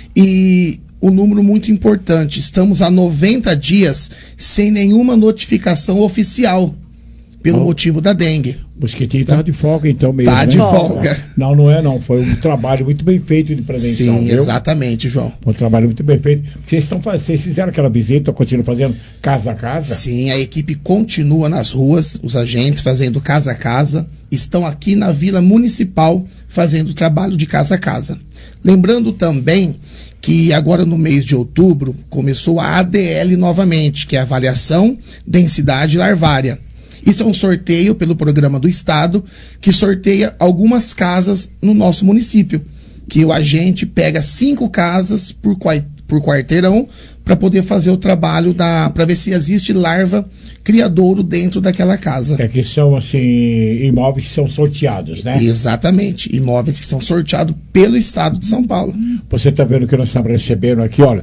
E um número muito importante, estamos há noventa dias sem nenhuma notificação oficial pelo Oh. motivo da dengue. O mosquitinho está de folga, então mesmo. Tá né? de folga. Não, não é, não. Foi um trabalho muito bem feito de prevenção. Sim, viu? exatamente, João. Foi um trabalho muito bem feito. Vocês, estão faz... Vocês fizeram aquela visita, continuam fazendo casa a casa? Sim, a equipe continua nas ruas, os agentes fazendo casa a casa, estão aqui na Vila Municipal fazendo trabalho de casa a casa. Lembrando também que agora no mês de outubro começou a A D L novamente, que é a avaliação densidade larvária. Isso é um sorteio pelo programa do Estado, que sorteia algumas casas no nosso município, que o agente pega cinco casas por, quai- por quarteirão para poder fazer o trabalho da para ver se existe larva criadouro dentro daquela casa. É que são assim imóveis que são sorteados, né? Exatamente, imóveis que são sorteados pelo Estado de São Paulo. Você está vendo que nós estamos recebendo aqui, olha,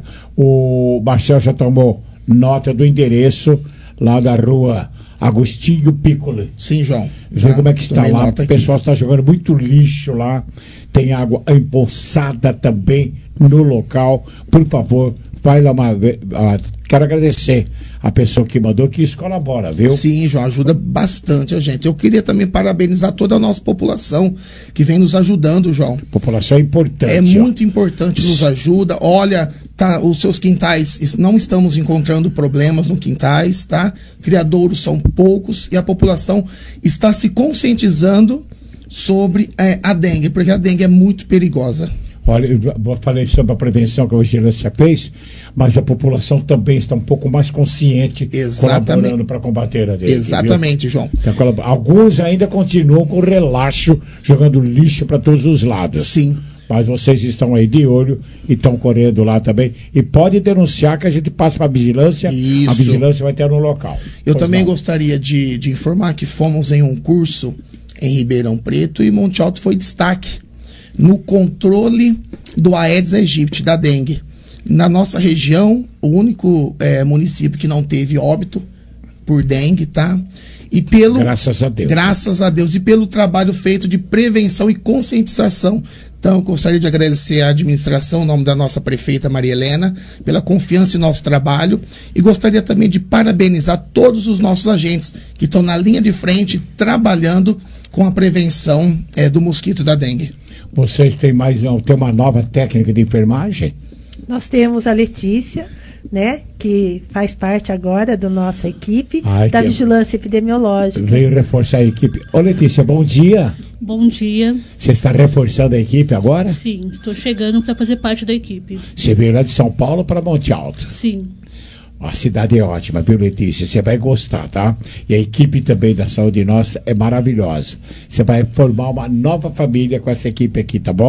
o Marcelo já tomou nota do endereço lá da rua Agostinho Piccoli. Sim, João. Vê como é que está tomei lá. nota O aqui. pessoal está jogando muito lixo lá. Tem água empoçada também no local. Por favor, vai lá uma vez. Ah, quero agradecer a pessoa que mandou, que isso colabora, viu? Sim, João, ajuda bastante a gente. Eu queria também parabenizar toda a nossa população que vem nos ajudando, João. População é importante. É ó. muito importante, nos ajuda. Olha, tá, os seus quintais, es- não estamos encontrando problemas no quintais, tá? Criadouros são poucos e a população está se conscientizando sobre eh, a dengue, porque a dengue é muito perigosa. Olha, eu falei sobre a prevenção que a vigilância fez, mas a população também está um pouco mais consciente, Exatamente. colaborando para combater a dengue. Exatamente, viu? João. Então, colab- alguns ainda continuam com relaxo, jogando lixo para todos os lados. Sim. Mas vocês estão aí de olho e estão correndo lá também. E pode denunciar que a gente passa para a vigilância. Isso. A vigilância vai ter no local. Eu Pois também não. gostaria de, de informar que fomos em um curso em Ribeirão Preto e Monte Alto foi destaque no controle do Aedes aegypti, da dengue. Na nossa região, o único eh, município que não teve óbito por dengue, tá? E pelo, Graças a Deus. Graças a Deus. E pelo trabalho feito de prevenção e conscientização. Então, eu gostaria de agradecer à administração, em nome da nossa prefeita Maria Helena, pela confiança em nosso trabalho. E gostaria também de parabenizar todos os nossos agentes que estão na linha de frente, trabalhando com a prevenção eh, do mosquito da dengue. Vocês têm mais um- tem uma nova técnica de enfermagem? nós temos a Letícia, né, que faz parte agora da nossa equipe, Ai, da que- vigilância epidemiológica. Veio reforçar a equipe. Ô Letícia, bom dia. Bom dia. Você está reforçando a equipe agora? Sim, estou chegando para fazer parte da equipe. Você veio lá de São Paulo para Monte Alto. Sim. A cidade é ótima, viu, Letícia? Você vai gostar, tá? E a equipe também da Saúde Nossa é maravilhosa. Você vai formar uma nova família com essa equipe aqui, tá bom?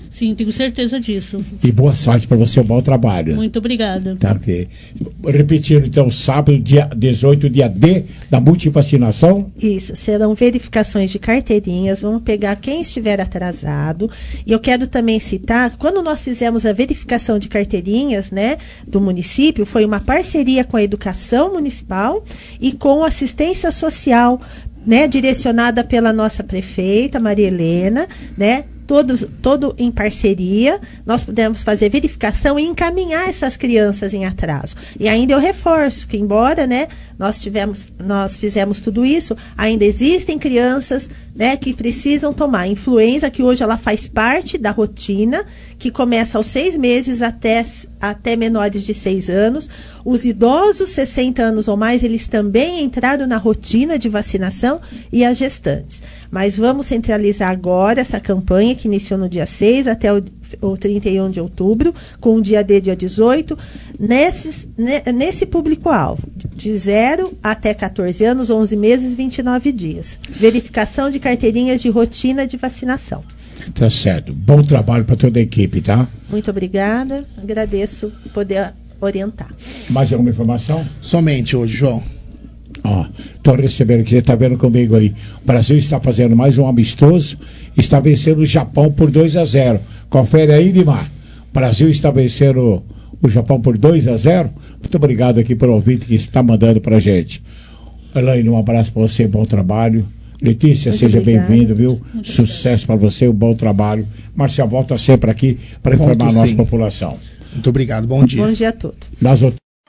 Sim, tenho certeza disso. E boa sorte para você, um bom trabalho. Muito obrigada. Tá, ok. Repetindo, então, sábado, dia dezoito, dia D da multivacinação. Isso, serão verificações de carteirinhas, vamos pegar quem estiver atrasado. E eu quero também citar, quando nós fizemos a verificação de carteirinhas, né, do município, foi uma parceria com a educação municipal e com a assistência social, né, direcionada pela nossa prefeita, Maria Helena, né, todos, todo em parceria, nós pudemos fazer verificação e encaminhar essas crianças em atraso. E ainda eu reforço que, embora, né, nós, tivemos, nós fizemos tudo isso, ainda existem crianças, né, que precisam tomar influenza, que hoje ela faz parte da rotina, que começa aos seis meses até, até menores de seis anos. Os idosos, sessenta anos ou mais, eles também entraram na rotina de vacinação, e as gestantes. Mas vamos centralizar agora essa campanha que iniciou no dia seis até o, o trinta e um de outubro, com o dia D, dia dezoito, nesses, ne, nesse público-alvo, de zero até quatorze anos, onze meses, vinte e nove dias. Verificação de carteirinhas de rotina de vacinação. Tá certo. Bom trabalho para toda a equipe, tá? Muito obrigada. Agradeço poder orientar. Mais alguma informação? Somente hoje, João. Ó, tô recebendo aqui, você tá vendo comigo aí. O Brasil está fazendo mais um amistoso, está vencendo o Japão por dois a zero. Confere aí, Dimar. O Brasil está vencendo o Japão por dois a zero. Muito obrigado aqui pelo ouvinte que está mandando pra gente. Elaine, um abraço para você, bom trabalho. Letícia, muito seja bem-vindo, viu? Muito Sucesso para você, um bom trabalho. Marcia volta sempre aqui para informar a nossa sim. população. Muito obrigado, bom dia. Bom dia a todos. Nós...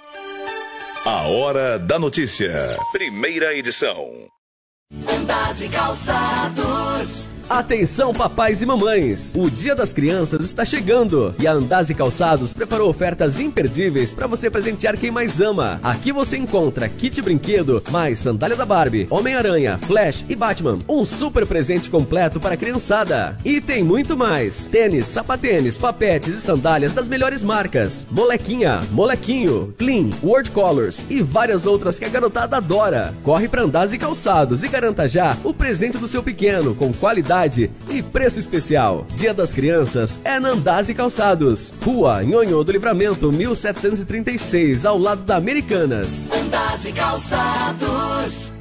A Hora da Notícia, primeira edição. Andas e Calçados. Atenção, papais e mamães! O Dia das Crianças está chegando e a Andaz e Calçados preparou ofertas imperdíveis para você presentear quem mais ama. Aqui você encontra kit brinquedo, mais sandália da Barbie, Homem-Aranha, Flash e Batman. Um super presente completo para a criançada. E tem muito mais: tênis, sapatênis, papetes e sandálias das melhores marcas, molequinha, molequinho, Clean, World Colors e várias outras que a garotada adora. Corre para Andaz e Calçados e garanta já o presente do seu pequeno com qualidade e preço especial. Dia das Crianças é na Andaz e Calçados, Rua Nhonhô do Livramento, mil setecentos e trinta e seis, ao lado da Americanas. Andaz e Calçados.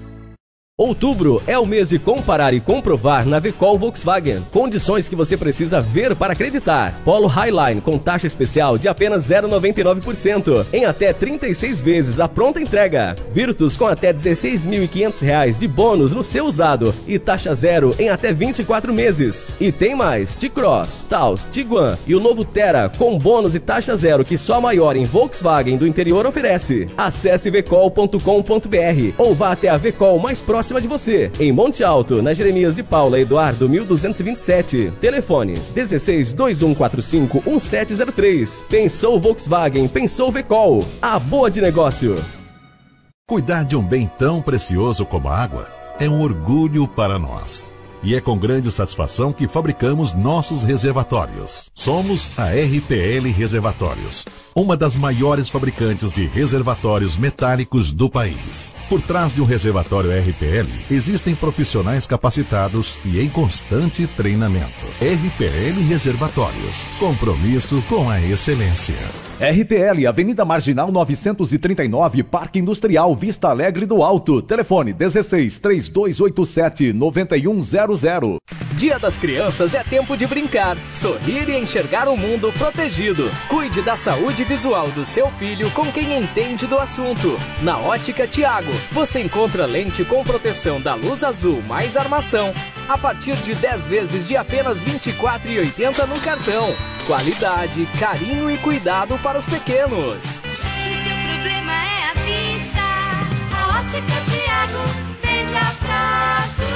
Outubro é o mês de comparar e comprovar na Vecol Volkswagen. Condições que você precisa ver para acreditar. Polo Highline com taxa especial de apenas zero vírgula noventa e nove por cento em até trinta e seis vezes a pronta entrega. Virtus com até dezesseis mil e quinhentos reais de bônus no seu usado e taxa zero em até vinte e quatro meses. E tem mais: T-Cross, Taos, Tiguan e o novo Terra com bônus e taxa zero que só a maior em Volkswagen do interior oferece. Acesse vecol ponto com ponto br ou vá até a Vecol mais próxima de você, em Monte Alto, na Jeremias de Paula Eduardo mil duzentos e vinte e sete. Telefone dezesseis, dois um quatro cinco, um sete zero três. Pensou Volkswagen, pensou Vecol. A boa de negócio. Cuidar de um bem tão precioso como a água é um orgulho para nós. E é com grande satisfação que fabricamos nossos reservatórios. Somos a R P L Reservatórios, uma das maiores fabricantes de reservatórios metálicos do país. Por trás de um reservatório R P L, existem profissionais capacitados e em constante treinamento. R P L Reservatórios, compromisso com a excelência. R P L, Avenida Marginal novecentos e trinta e nove, Parque Industrial, Vista Alegre do Alto. Telefone dezesseis, três dois oito sete, nove um zero zero. Dia das Crianças é tempo de brincar, sorrir e enxergar o mundo protegido. Cuide da saúde visual do seu filho com quem entende do assunto. Na Ótica Tiago, você encontra lente com proteção da luz azul mais armação a partir de dez vezes de apenas vinte e quatro reais e oitenta centavos no cartão. Qualidade, carinho e cuidado para os pequenos. Se seu problema é a vista, a Ótica Tiago vende a prazo.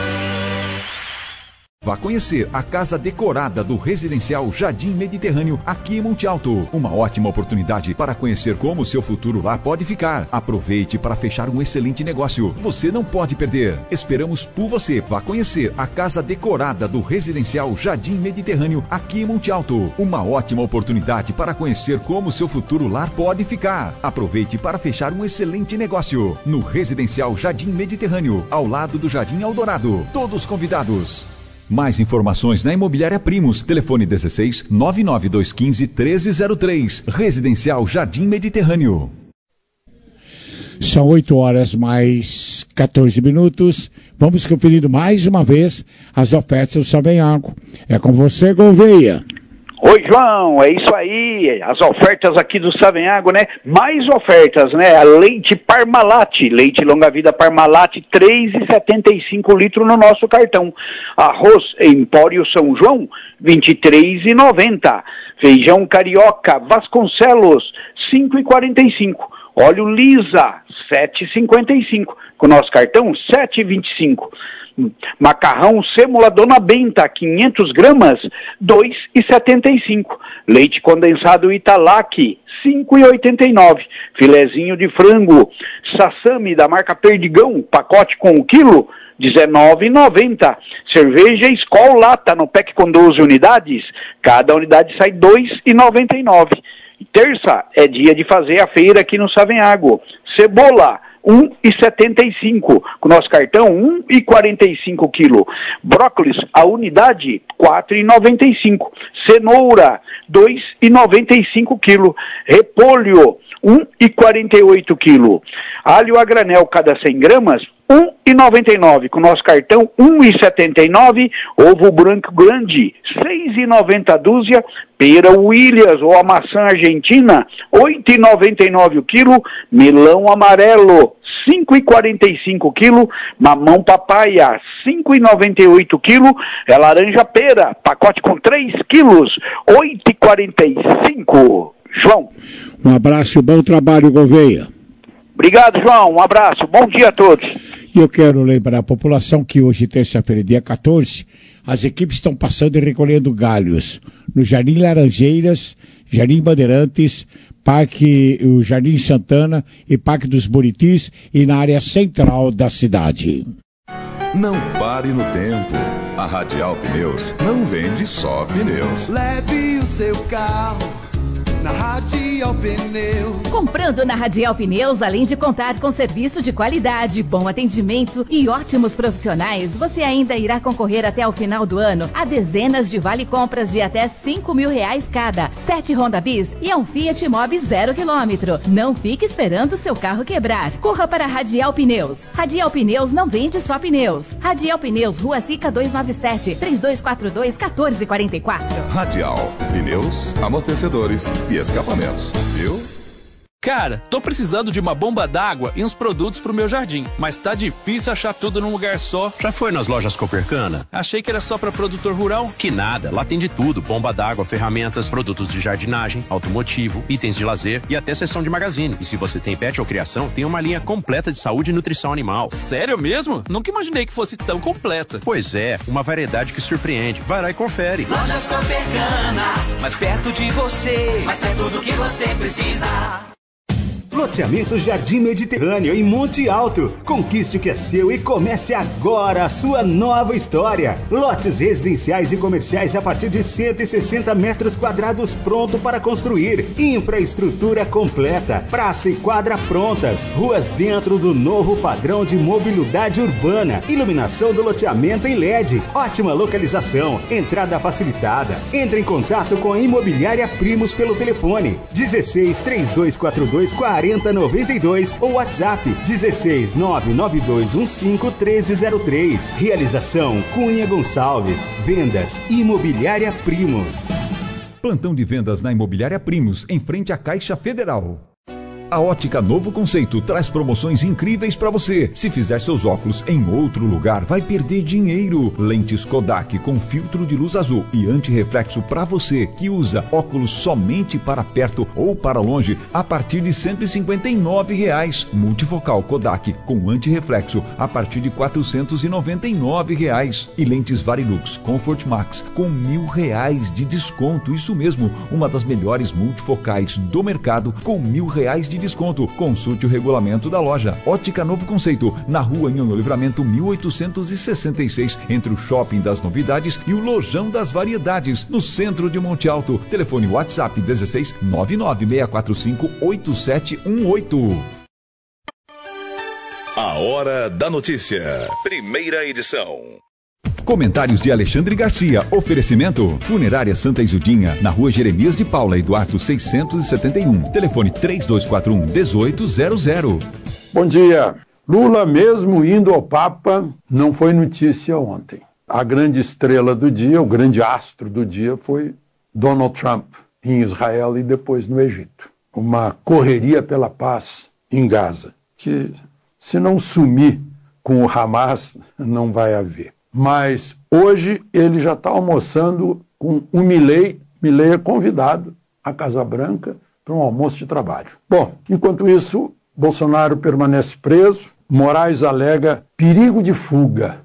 Vá conhecer a casa decorada do residencial Jardim Mediterrâneo aqui em Monte Alto. Uma ótima oportunidade para conhecer como o seu futuro lá pode ficar. Aproveite para fechar um excelente negócio. Você não pode perder. Esperamos por você. Vá conhecer a casa decorada do residencial Jardim Mediterrâneo aqui em Monte Alto. Uma ótima oportunidade para conhecer como o seu futuro lar pode ficar. Aproveite para fechar um excelente negócio. No residencial Jardim Mediterrâneo, ao lado do Jardim Eldorado. Todos convidados. Mais informações na Imobiliária Primos. Telefone dezesseis, nove nove dois um cinco, um três zero três. Residencial Jardim Mediterrâneo. São oito horas mais quatorze minutos. Vamos conferindo mais uma vez as ofertas do Savenhago. É com você, Gouveia. Oi, João, é isso aí, as ofertas aqui do Savenhago, né? Mais ofertas, né? A leite Parmalat, leite longa-vida Parmalat, três reais e setenta e cinco litros no nosso cartão. Arroz Empório São João, vinte e três reais e noventa centavos. Feijão Carioca Vasconcelos, cinco reais e quarenta e cinco centavos. Óleo Lisa, sete reais e cinquenta e cinco centavos. Com o nosso cartão, sete reais e vinte e cinco centavos. Macarrão Sêmula Dona Benta, quinhentas gramas, dois reais e setenta e cinco centavos. Leite condensado Italac, cinco reais e oitenta e nove centavos. Filezinho de frango Sassami da marca Perdigão, pacote com um quilo, dezenove reais e noventa centavos. Cerveja Skol Lata no pack com doze unidades, cada unidade sai dois reais e noventa e nove centavos. Terça é dia de fazer a feira aqui no Savenhago. Cebola, um real e setenta e cinco centavos. Com nosso cartão, um real e quarenta e cinco quilos. Brócolis, a unidade, quatro reais e noventa e cinco centavos. Cenoura, dois reais e noventa e cinco quilos. Repolho, um real e quarenta e oito quilos. Alho a granel, cada cem gramas, um real e noventa e nove centavos. Com nosso cartão, um real e setenta e nove centavos. Ovo branco grande, seis reais e noventa centavos dúzia. Pera Williams ou a maçã argentina, oito reais e noventa e nove centavos o quilo. Melão amarelo, cinco reais e quarenta e cinco quilos. Mamão papaya, cinco reais e noventa e oito quilos. É laranja pera, pacote com três quilos, oito reais e quarenta e cinco. João. Um abraço e bom trabalho, Gouveia. Obrigado, João. Um abraço. Bom dia a todos. E eu quero lembrar a população que hoje, terça-feira, dia quatorze, as equipes estão passando e recolhendo galhos no Jardim Laranjeiras, Jardim Bandeirantes, Parque o Jardim Santana e Parque dos Buritis e na área central da cidade. Não pare no tempo. A Radial Pneus não vende só pneus. Leve o seu carro na Radial Pneus. Comprando na Radial Pneus, além de contar com serviço de qualidade, bom atendimento e ótimos profissionais, você ainda irá concorrer até o final do ano a dezenas de vale-compras de até cinco mil reais cada, sete Honda Bis e um Fiat Mobi zero quilômetro. Não fique esperando seu carro quebrar. Corra para a Radial Pneus. Radial Pneus não vende só pneus. Radial Pneus, Rua Sica duzentos e noventa e sete, três dois quatro dois, um quatro quatro quatro. Radial, pneus, amortecedores e escapamentos, viu? Cara, tô precisando de uma bomba d'água e uns produtos pro meu jardim, mas tá difícil achar tudo num lugar só. Já foi nas lojas Copercana? Achei que era só pra produtor rural. Que nada, lá tem de tudo, bomba d'água, ferramentas, produtos de jardinagem, automotivo, itens de lazer e até seção de magazine. E se você tem pet ou criação, tem uma linha completa de saúde e nutrição animal. Sério mesmo? Nunca imaginei que fosse tão completa. Pois é, uma variedade que surpreende. Vai lá e confere. Lojas Copercana, mais perto de você, mais perto do que você precisa. Loteamento Jardim Mediterrâneo, em Monte Alto. Conquiste o que é seu e comece agora a sua nova história. Lotes residenciais e comerciais a partir de cento e sessenta metros quadrados pronto para construir. Infraestrutura completa. Praça e quadra prontas. Ruas dentro do novo padrão de mobilidade urbana. Iluminação do loteamento em L E D. Ótima localização. Entrada facilitada. Entre em contato com a Imobiliária Primos pelo telefone dezesseis, três dois quatro dois, quarenta noventa e dois ou WhatsApp dezesseis, nove nove dois um cinco, treze zero três. Realização Cunha Gonçalves. Vendas Imobiliária Primos. Plantão de vendas na Imobiliária Primos, em frente à Caixa Federal. A Ótica Novo Conceito traz promoções incríveis para você. Se fizer seus óculos em outro lugar, vai perder dinheiro. Lentes Kodak com filtro de luz azul e antirreflexo para você que usa óculos somente para perto ou para longe a partir de cento e cinquenta e nove reais. Multifocal Kodak com antirreflexo a partir de quatrocentos e noventa e nove reais. E lentes Varilux Comfort Max com mil reais de desconto. Isso mesmo, uma das melhores multifocais do mercado com mil reais de desconto. Consulte o regulamento da loja. Ótica Novo Conceito, na rua Nhonho Livramento mil oitocentos e sessenta e seis, entre o Shopping das Novidades e o Lojão das Variedades, no centro de Monte Alto. Telefone WhatsApp dezesseis, nove nove seis quatro cinco, oito sete um oito. A Hora da Notícia, primeira edição. Comentários de Alexandre Garcia. Oferecimento Funerária Santa Isildinha, na rua Jeremias de Paula, Eduardo seiscentos e setenta e um. Telefone três dois quatro um, um oito zero zero. Bom dia. Lula, mesmo indo ao Papa, não foi notícia ontem. A grande estrela do dia, o grande astro do dia foi Donald Trump, em Israel e depois no Egito. Uma correria pela paz em Gaza, que se não sumir com o Hamas, não vai haver. Mas hoje ele já está almoçando com o Milei. Milei é convidado à Casa Branca para um almoço de trabalho. Bom, enquanto isso, Bolsonaro permanece preso, Moraes alega perigo de fuga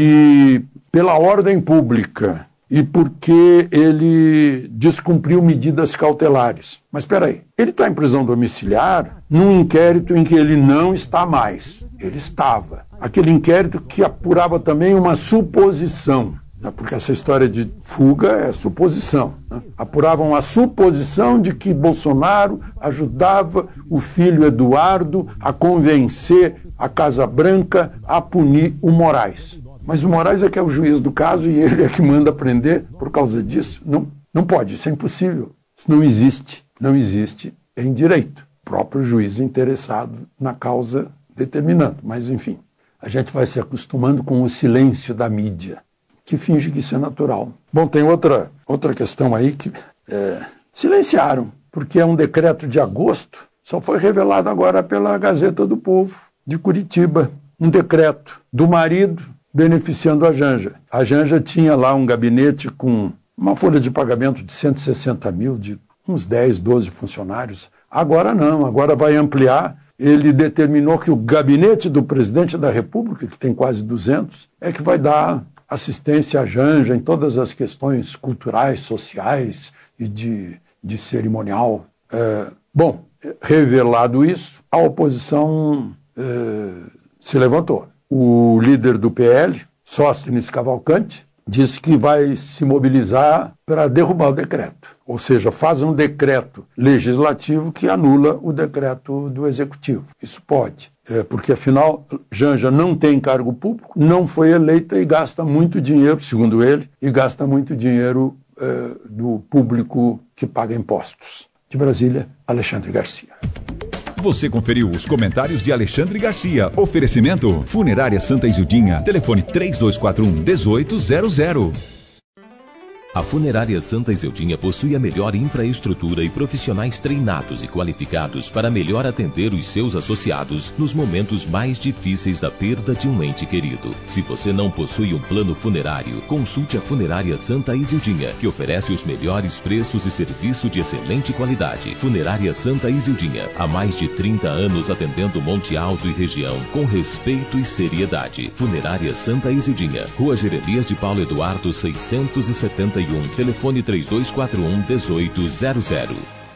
e pela ordem pública e porque ele descumpriu medidas cautelares. Mas espera aí, ele está em prisão domiciliar num inquérito em que ele não está mais. Ele estava. Aquele inquérito que apurava também uma suposição, né? Porque essa história de fuga é suposição. Né? Apuravam a suposição de que Bolsonaro ajudava o filho Eduardo a convencer a Casa Branca a punir o Moraes. Mas o Moraes é que é o juiz do caso e ele é que manda prender por causa disso. Não, não pode, isso é impossível. Isso não existe. Não existe em direito. O próprio juiz interessado na causa determinando. Mas, enfim, a gente vai se acostumando com o silêncio da mídia, que finge que isso é natural. Bom, tem outra, outra questão aí que é, silenciaram, porque é um decreto de agosto, só foi revelado agora pela Gazeta do Povo, de Curitiba. Um decreto do marido beneficiando a Janja. A Janja tinha lá um gabinete com uma folha de pagamento de cento e sessenta mil, de uns dez, doze funcionários. Agora não, agora vai ampliar. Ele determinou que o gabinete do presidente da República, que tem quase duzentos, é que vai dar assistência à Janja em todas as questões culturais, sociais e de, de cerimonial. É, bom, revelado isso, a oposição é, se levantou. O líder do P L, Sóstenes Cavalcante, disse que vai se mobilizar para derrubar o decreto. Ou seja, faz um decreto legislativo que anula o decreto do executivo. Isso pode, é, porque afinal Janja não tem cargo público, não foi eleita e gasta muito dinheiro, segundo ele, e gasta muito dinheiro é, do público que paga impostos. De Brasília, Alexandre Garcia. Você conferiu os comentários de Alexandre Garcia. Oferecimento Funerária Santa Isildinha. Telefone três dois quatro um, um oito zero zero. A Funerária Santa Isildinha possui a melhor infraestrutura e profissionais treinados e qualificados para melhor atender os seus associados nos momentos mais difíceis da perda de um ente querido. Se você não possui um plano funerário, consulte a Funerária Santa Isildinha, que oferece os melhores preços e serviço de excelente qualidade. Funerária Santa Isildinha, há mais de trinta anos atendendo Monte Alto e região com respeito e seriedade. Funerária Santa Isildinha, Rua Jeremias de Paulo Eduardo seiscentos e setenta e um, telefone três dois quatro um, um oito zero zero.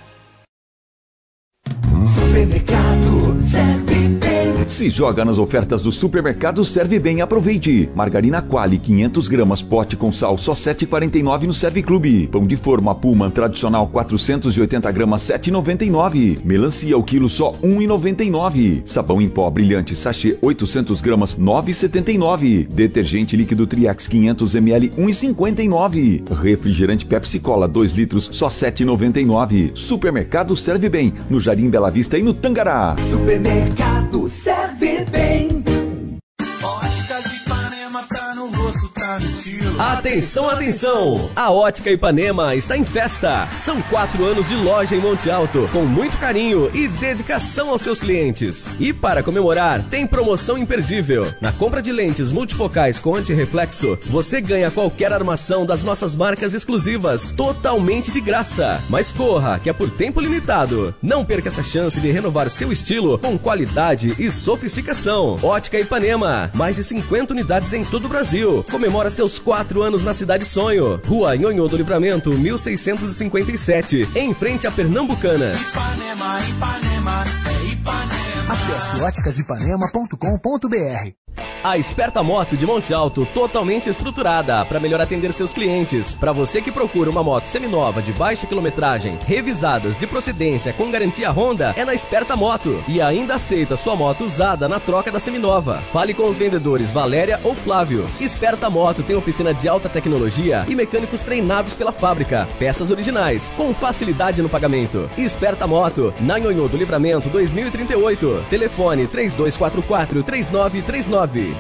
Supermercado Serve Bem. Se joga nas ofertas do Supermercado Serve Bem, aproveite. Margarina Qualy quinhentas gramas pote com sal só sete reais e quarenta e nove centavos no Serve Clube. Pão de forma Pullman tradicional quatrocentas e oitenta gramas sete reais e noventa e nove centavos. Melancia ao quilo só um real e noventa e nove centavos. Sabão em pó brilhante sachê oitocentas gramas nove reais e setenta e nove centavos. Detergente líquido Triex quinhentos mililitros um real e cinquenta e nove centavos. Refrigerante Pepsi Cola dois litros só sete reais e noventa e nove centavos. Supermercado Serve Bem, no Jardim Bela Vista e no Tangará. Supermercado Serve Bem. Óticas Ipanema tá no rosto, tá no estilo. Atenção, atenção! A Ótica Ipanema está em festa. São quatro anos de loja em Monte Alto, com muito carinho e dedicação aos seus clientes. E para comemorar, tem promoção imperdível. Na compra de lentes multifocais com antirreflexo, você ganha qualquer armação das nossas marcas exclusivas, totalmente de graça. Mas corra, que é por tempo limitado. Não perca essa chance de renovar seu estilo com qualidade e sofisticação. Ótica Ipanema, mais de cinquenta unidades em todo o Brasil. Comemora seus quatro anos na Cidade Sonho. Rua Nhonhô do Livramento, mil seiscentos e cinquenta e sete, em frente a Pernambucanas. Ipanema, Ipanema, é Ipanema. Acesse óticas ipanema ponto com ponto br. A Esperta Moto de Monte Alto, totalmente estruturada para melhor atender seus clientes. Para você que procura uma moto seminova de baixa quilometragem, revisadas de procedência com garantia Honda, é na Esperta Moto. E ainda aceita sua moto usada na troca da seminova. Fale com os vendedores Valéria ou Flávio. Esperta Moto tem oficina de alta tecnologia e mecânicos treinados pela fábrica. Peças originais, com facilidade no pagamento. Esperta Moto, na Nhonhô do Livramento dois mil e trinta e oito. Telefone três dois quatro quatro, três nove três nove.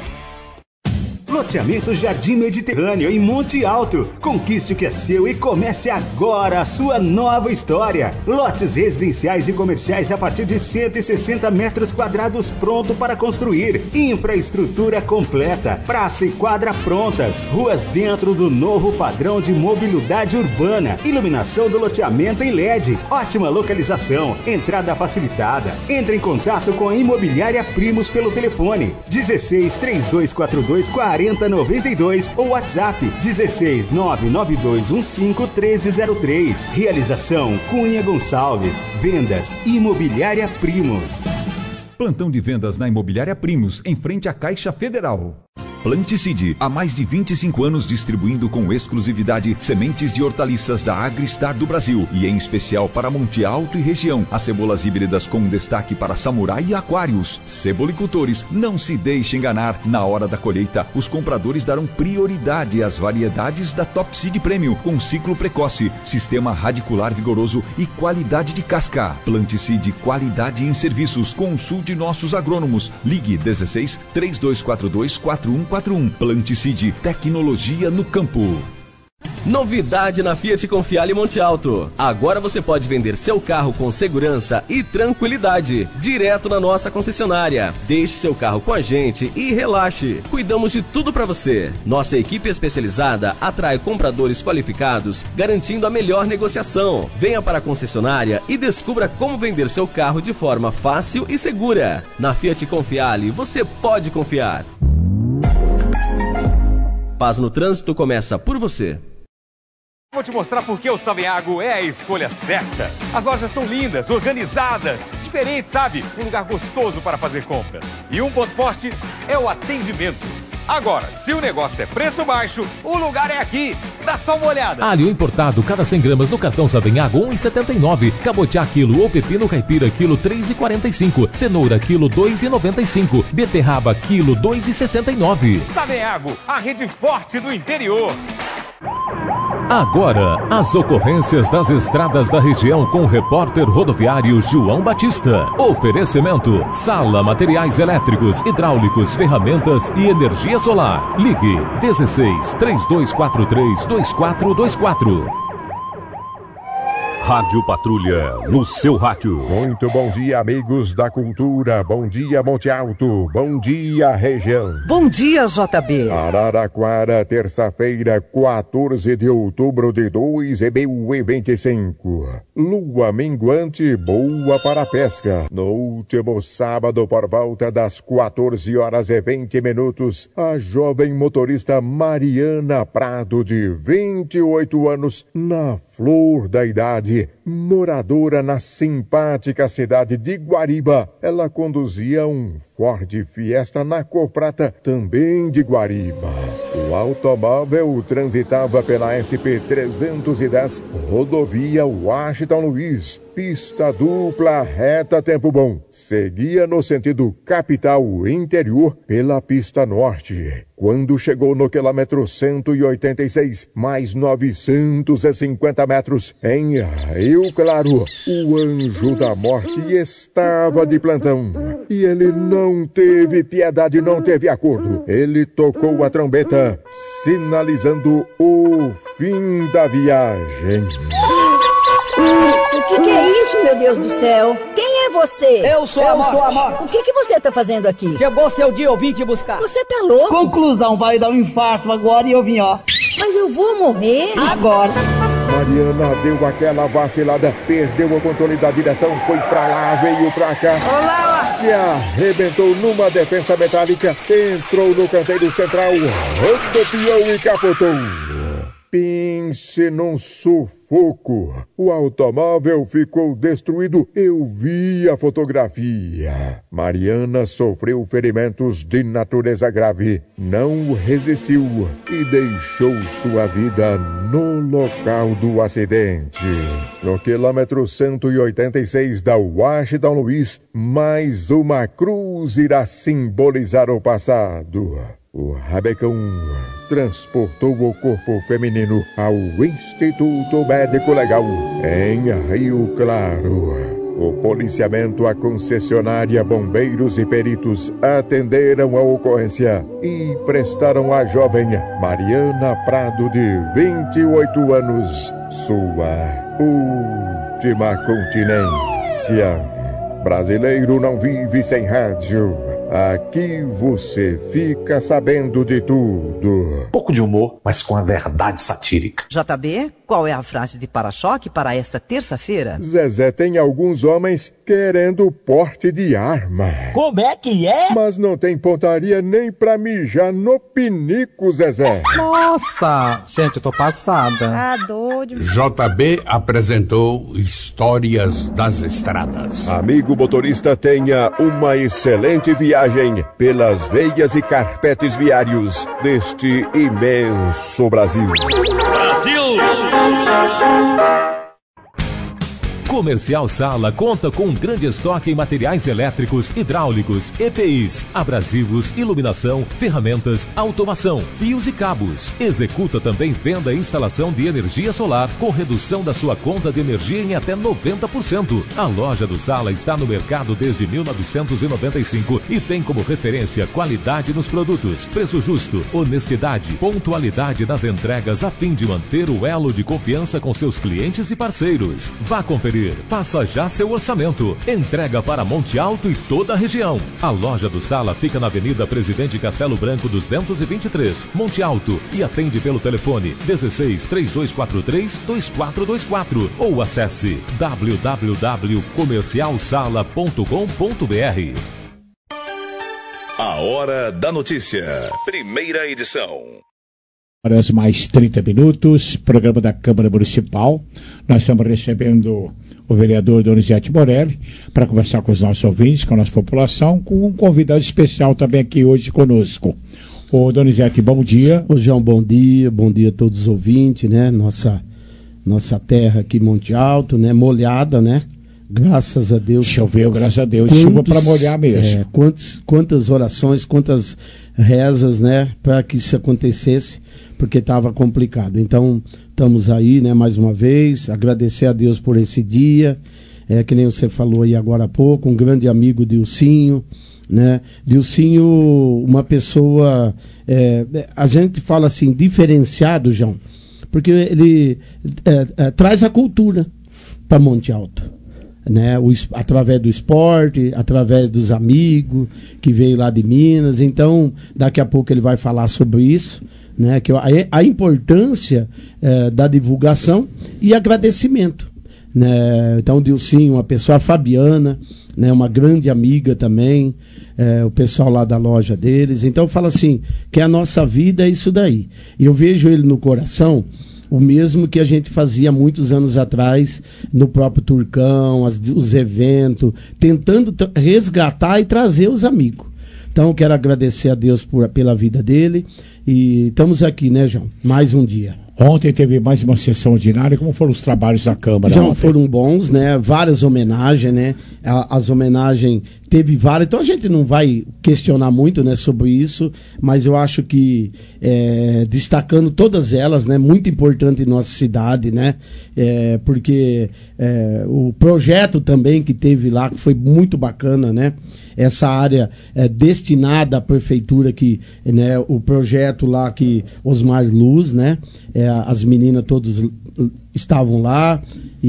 Loteamento Jardim Mediterrâneo em Monte Alto. Conquiste o que é seu e comece agora a sua nova história. Lotes residenciais e comerciais a partir de cento e sessenta metros quadrados pronto para construir. Infraestrutura completa. Praça e quadra prontas. Ruas dentro do novo padrão de mobilidade urbana. Iluminação do loteamento em L E D. Ótima localização. Entrada facilitada. Entre em contato com a Imobiliária Primos pelo telefone dezesseis, três dois quatro dois, quarenta noventa e dois ou WhatsApp dezesseis, nove nove dois um cinco, treze zero três. Realização Cunha Gonçalves. Vendas Imobiliária Primos. Plantão de vendas na Imobiliária Primos, em frente à Caixa Federal. Planticide, há mais de vinte e cinco anos distribuindo com exclusividade sementes de hortaliças da Agristar do Brasil e em especial para Monte Alto e região. As cebolas híbridas com destaque para Samurai e Aquários. Cebolicultores, não se deixe enganar. Na hora da colheita, os compradores darão prioridade às variedades da Top Seed Premium com ciclo precoce, sistema radicular vigoroso e qualidade de casca. Planticide, qualidade em serviços. Consulte nossos agrônomos. Ligue dezesseis, três dois quatro dois, quatro um quatro um. Planticide, tecnologia no campo. Novidade na Fiat Confiale Monte Alto. Agora você pode vender seu carro com segurança e tranquilidade, direto na nossa concessionária. Deixe seu carro com a gente e relaxe. Cuidamos de tudo para você. Nossa equipe especializada atrai compradores qualificados, garantindo a melhor negociação. Venha para a concessionária e descubra como vender seu carro de forma fácil e segura. Na Fiat Confiale, você pode confiar. Paz no Trânsito começa por você. Vou te mostrar por que o Savenhago é a escolha certa. As lojas são lindas, organizadas, diferentes, sabe? Um lugar gostoso para fazer compras. E um ponto forte é o atendimento. Agora, se o negócio é preço baixo, o lugar é aqui. Dá só uma olhada. Alho importado, cada cem gramas no cartão Savenhago, um real e setenta e nove centavos. Cabotiá quilo ou pepino caipira quilo, três reais e quarenta e cinco centavos. Cenoura quilo, dois reais e noventa e cinco centavos. Beterraba quilo, dois reais e sessenta e nove centavos. Savenhago, a rede forte do interior. Agora, as ocorrências das estradas da região com o repórter rodoviário João Batista. Oferecimento: Sala Materiais Elétricos, Hidráulicos, Ferramentas e Energia Solar. Ligue dezesseis, três dois quatro três, dois quatro dois quatro. Rádio Patrulha, no seu rádio. Muito bom dia, amigos da cultura. Bom dia, Monte Alto. Bom dia, região. Bom dia, J B. Araraquara, terça-feira, quatorze de outubro de dois mil e vinte e cinco. Lua minguante, boa para a pesca. No último sábado, por volta das quatorze horas e vinte minutos, a jovem motorista Mariana Prado, de vinte e oito anos, na flor da idade, moradora na simpática cidade de Guariba, ela conduzia um Ford Fiesta na cor prata, também de Guariba. O automóvel transitava pela S P trezentos e dez, rodovia Washington Luiz, pista dupla reta tempo bom. Seguia no sentido capital interior pela pista norte. Quando chegou no quilômetro cento e oitenta e seis, mais novecentos e cinquenta metros, em Rio Claro, o anjo da morte estava de plantão. E ele não teve piedade, não teve acordo. Ele tocou a trombeta, sinalizando o fim da viagem. O que, que é isso, meu Deus do céu? Quem é você? Eu sou, eu a, morte. sou a morte. O que, que você tá fazendo aqui? Chegou seu dia, eu vim te buscar. Você tá louco? Conclusão, vai dar um infarto agora e eu vim, ó. Mas eu vou morrer? Agora. Mariana deu aquela vacilada, perdeu o controle da direção, foi pra lá, veio pra cá. Olá! Se arrebentou numa defensa metálica, entrou no canteiro central, rodopiou e capotou. Pense num sufoco. O automóvel ficou destruído. Eu vi a fotografia. Mariana sofreu ferimentos de natureza grave. Não resistiu e deixou sua vida no local do acidente. No quilômetro cento e oitenta e seis da Washington Luiz, mais uma cruz irá simbolizar o passado. O Rabecão transportou o corpo feminino ao Instituto Médico Legal, em Rio Claro. O policiamento, a concessionária, bombeiros e peritos atenderam a ocorrência e prestaram à jovem Mariana Prado, de vinte e oito anos, sua última continência. Brasileiro não vive sem rádio. Aqui você fica sabendo de tudo. Pouco de humor, mas com a verdade satírica. J B, qual é a frase de para-choque para esta terça-feira? Zezé, tem alguns homens querendo porte de arma. Como é que é? Mas não tem pontaria nem pra mijar no pinico, Zezé. Nossa, gente, eu tô passada. Ah, doido. J B apresentou Histórias das Estradas. Amigo motorista, tenha uma excelente viagem pelas veias e carpetes viários deste imenso Brasil. Brasil! Comercial Sala conta com um grande estoque em materiais elétricos, hidráulicos, E P Is, abrasivos, iluminação, ferramentas, automação, fios e cabos. Executa também venda e instalação de energia solar com redução da sua conta de energia em até noventa por cento. A loja do Sala está no mercado desde mil novecentos e noventa e cinco e tem como referência qualidade nos produtos, preço justo, honestidade, pontualidade nas entregas a fim de manter o elo de confiança com seus clientes e parceiros. Vá conferir. Faça já seu orçamento. Entrega para Monte Alto e toda a região. A loja do Sala fica na Avenida Presidente Castelo Branco duzentos e vinte e três, Monte Alto, e atende pelo telefone dezesseis, três dois quatro três, dois quatro dois quatro ou acesse w w w ponto comercial sala ponto com ponto b r. A Hora da Notícia. Primeira edição. Horas mais trinta minutos, programa da Câmara Municipal. Nós estamos recebendo o vereador Donizete Morelli para conversar com os nossos ouvintes, com a nossa população, com um convidado especial também aqui hoje conosco. Ô Donizete, bom dia. Ô João, bom dia, bom dia a todos os ouvintes, né? Nossa, nossa terra aqui, Monte Alto, né? Molhada, né? Graças a Deus. Choveu, graças a Deus. Quantos, chuva para molhar mesmo. É, quantos, quantas orações, quantas rezas, né? Para que isso acontecesse, porque estava complicado. Então, estamos aí, né, mais uma vez, agradecer a Deus por esse dia, é, que nem você falou aí agora há pouco, um grande amigo, Dilcinho, né, Dilcinho, uma pessoa, é, a gente fala assim, diferenciado, João, porque ele é, é, traz a cultura para Monte Alto, né, o, através do esporte, através dos amigos, que veio lá de Minas. Então, daqui a pouco ele vai falar sobre isso, né, que a, a importância eh, da divulgação e agradecimento, né? Então o Dilcinho, uma pessoa, a Fabiana, né, uma grande amiga também, eh, o pessoal lá da loja deles. Então fala assim, que a nossa vida é isso daí, e eu vejo ele no coração o mesmo que a gente fazia muitos anos atrás no próprio Turcão, as, os eventos, tentando resgatar e trazer os amigos. Então quero agradecer a Deus por, pela vida dele. E estamos aqui, né, João? Mais um dia. Ontem teve mais uma sessão ordinária. Como foram os trabalhos da Câmara? João, foram bons, né? Várias homenagens, né? As homenagens teve várias. Então a gente não vai questionar muito, né, sobre isso, mas eu acho que é, destacando todas elas, né? Muito importante em nossa cidade, né? É, porque é, o projeto também que teve lá, que foi muito bacana, né? Essa área é, destinada à prefeitura, que, né, o projeto lá que Osmar Luz, né? É, as meninas todas estavam lá,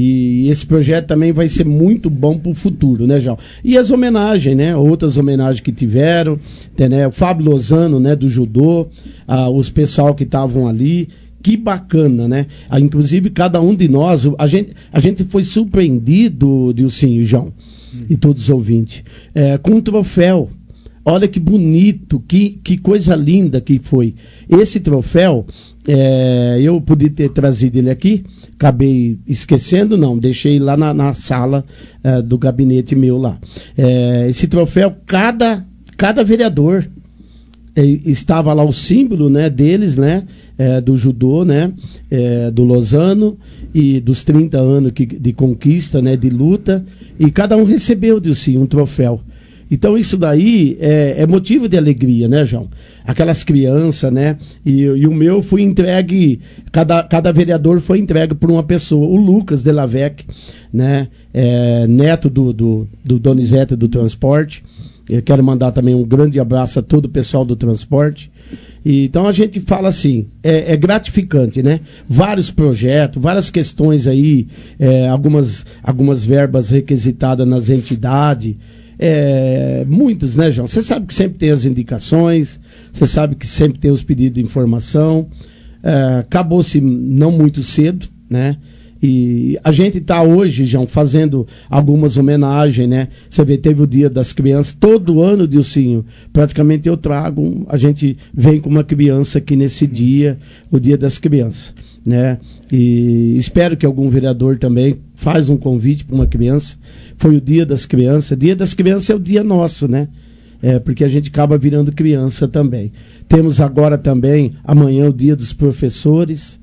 e esse projeto também vai ser muito bom para o futuro, né, João? E as homenagens, né? Outras homenagens que tiveram, né? O Fábio Lozano, né, do judô, ah, os pessoal que estavam ali. Que bacana, né? Ah, inclusive, cada um de nós, a gente, a gente foi surpreendido, Dilcinho e João, hum. e todos os ouvintes, é, com um troféu. Olha que bonito, que, que coisa linda que foi. Esse troféu, é, eu podia ter trazido ele aqui, acabei esquecendo, não, deixei lá na, na sala é, do gabinete meu lá. É, esse troféu, cada, cada vereador é, estava lá o símbolo, né, deles, né, é, do judô, né, é, do Lozano e dos trinta anos que, de conquista, né, de luta, e cada um recebeu, Dilcinho, um troféu. Então isso daí é, é motivo de alegria, né, João? Aquelas crianças, né? E, e o meu foi entregue, cada, cada vereador foi entregue por uma pessoa. O Lucas Delavec, né? É, neto do, do, do Donizete do Transporte. Eu quero mandar também um grande abraço a todo o pessoal do transporte. E, então a gente fala assim, é, é gratificante, né? Vários projetos, várias questões aí, é, algumas, algumas verbas requisitadas nas entidades. É, muitos, né, João? Você sabe que sempre tem as indicações, você sabe que sempre tem os pedidos de informação. É, acabou-se não muito cedo, né? E a gente está hoje, João, fazendo algumas homenagens, né? Você vê, teve o Dia das Crianças, todo ano, Dilcinho, praticamente eu trago, a gente vem com uma criança aqui nesse dia, o Dia das Crianças, né? E espero que algum vereador também faz um convite para uma criança. Foi o Dia das Crianças. Dia das Crianças é o dia nosso, né? É, porque a gente acaba virando criança também. Temos agora também, amanhã, o Dia dos Professores,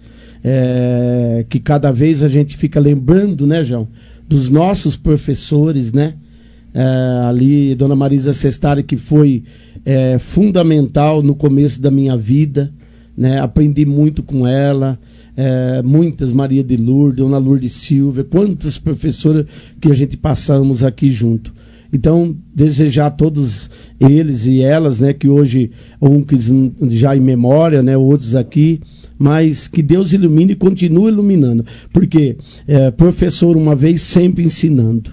é, que cada vez a gente fica lembrando, né, João, dos nossos professores, né? É, ali, Dona Marisa Sestari, que foi é, fundamental no começo da minha vida, né? Aprendi muito com ela. É, muitas, Maria de Lourdes, Dona Lourdes Silva, quantas professoras que a gente passamos aqui junto. Então, desejar a todos eles e elas, né, que hoje, um que já em memória, né, outros aqui, mas que Deus ilumine e continue iluminando, porque é, professor uma vez sempre ensinando.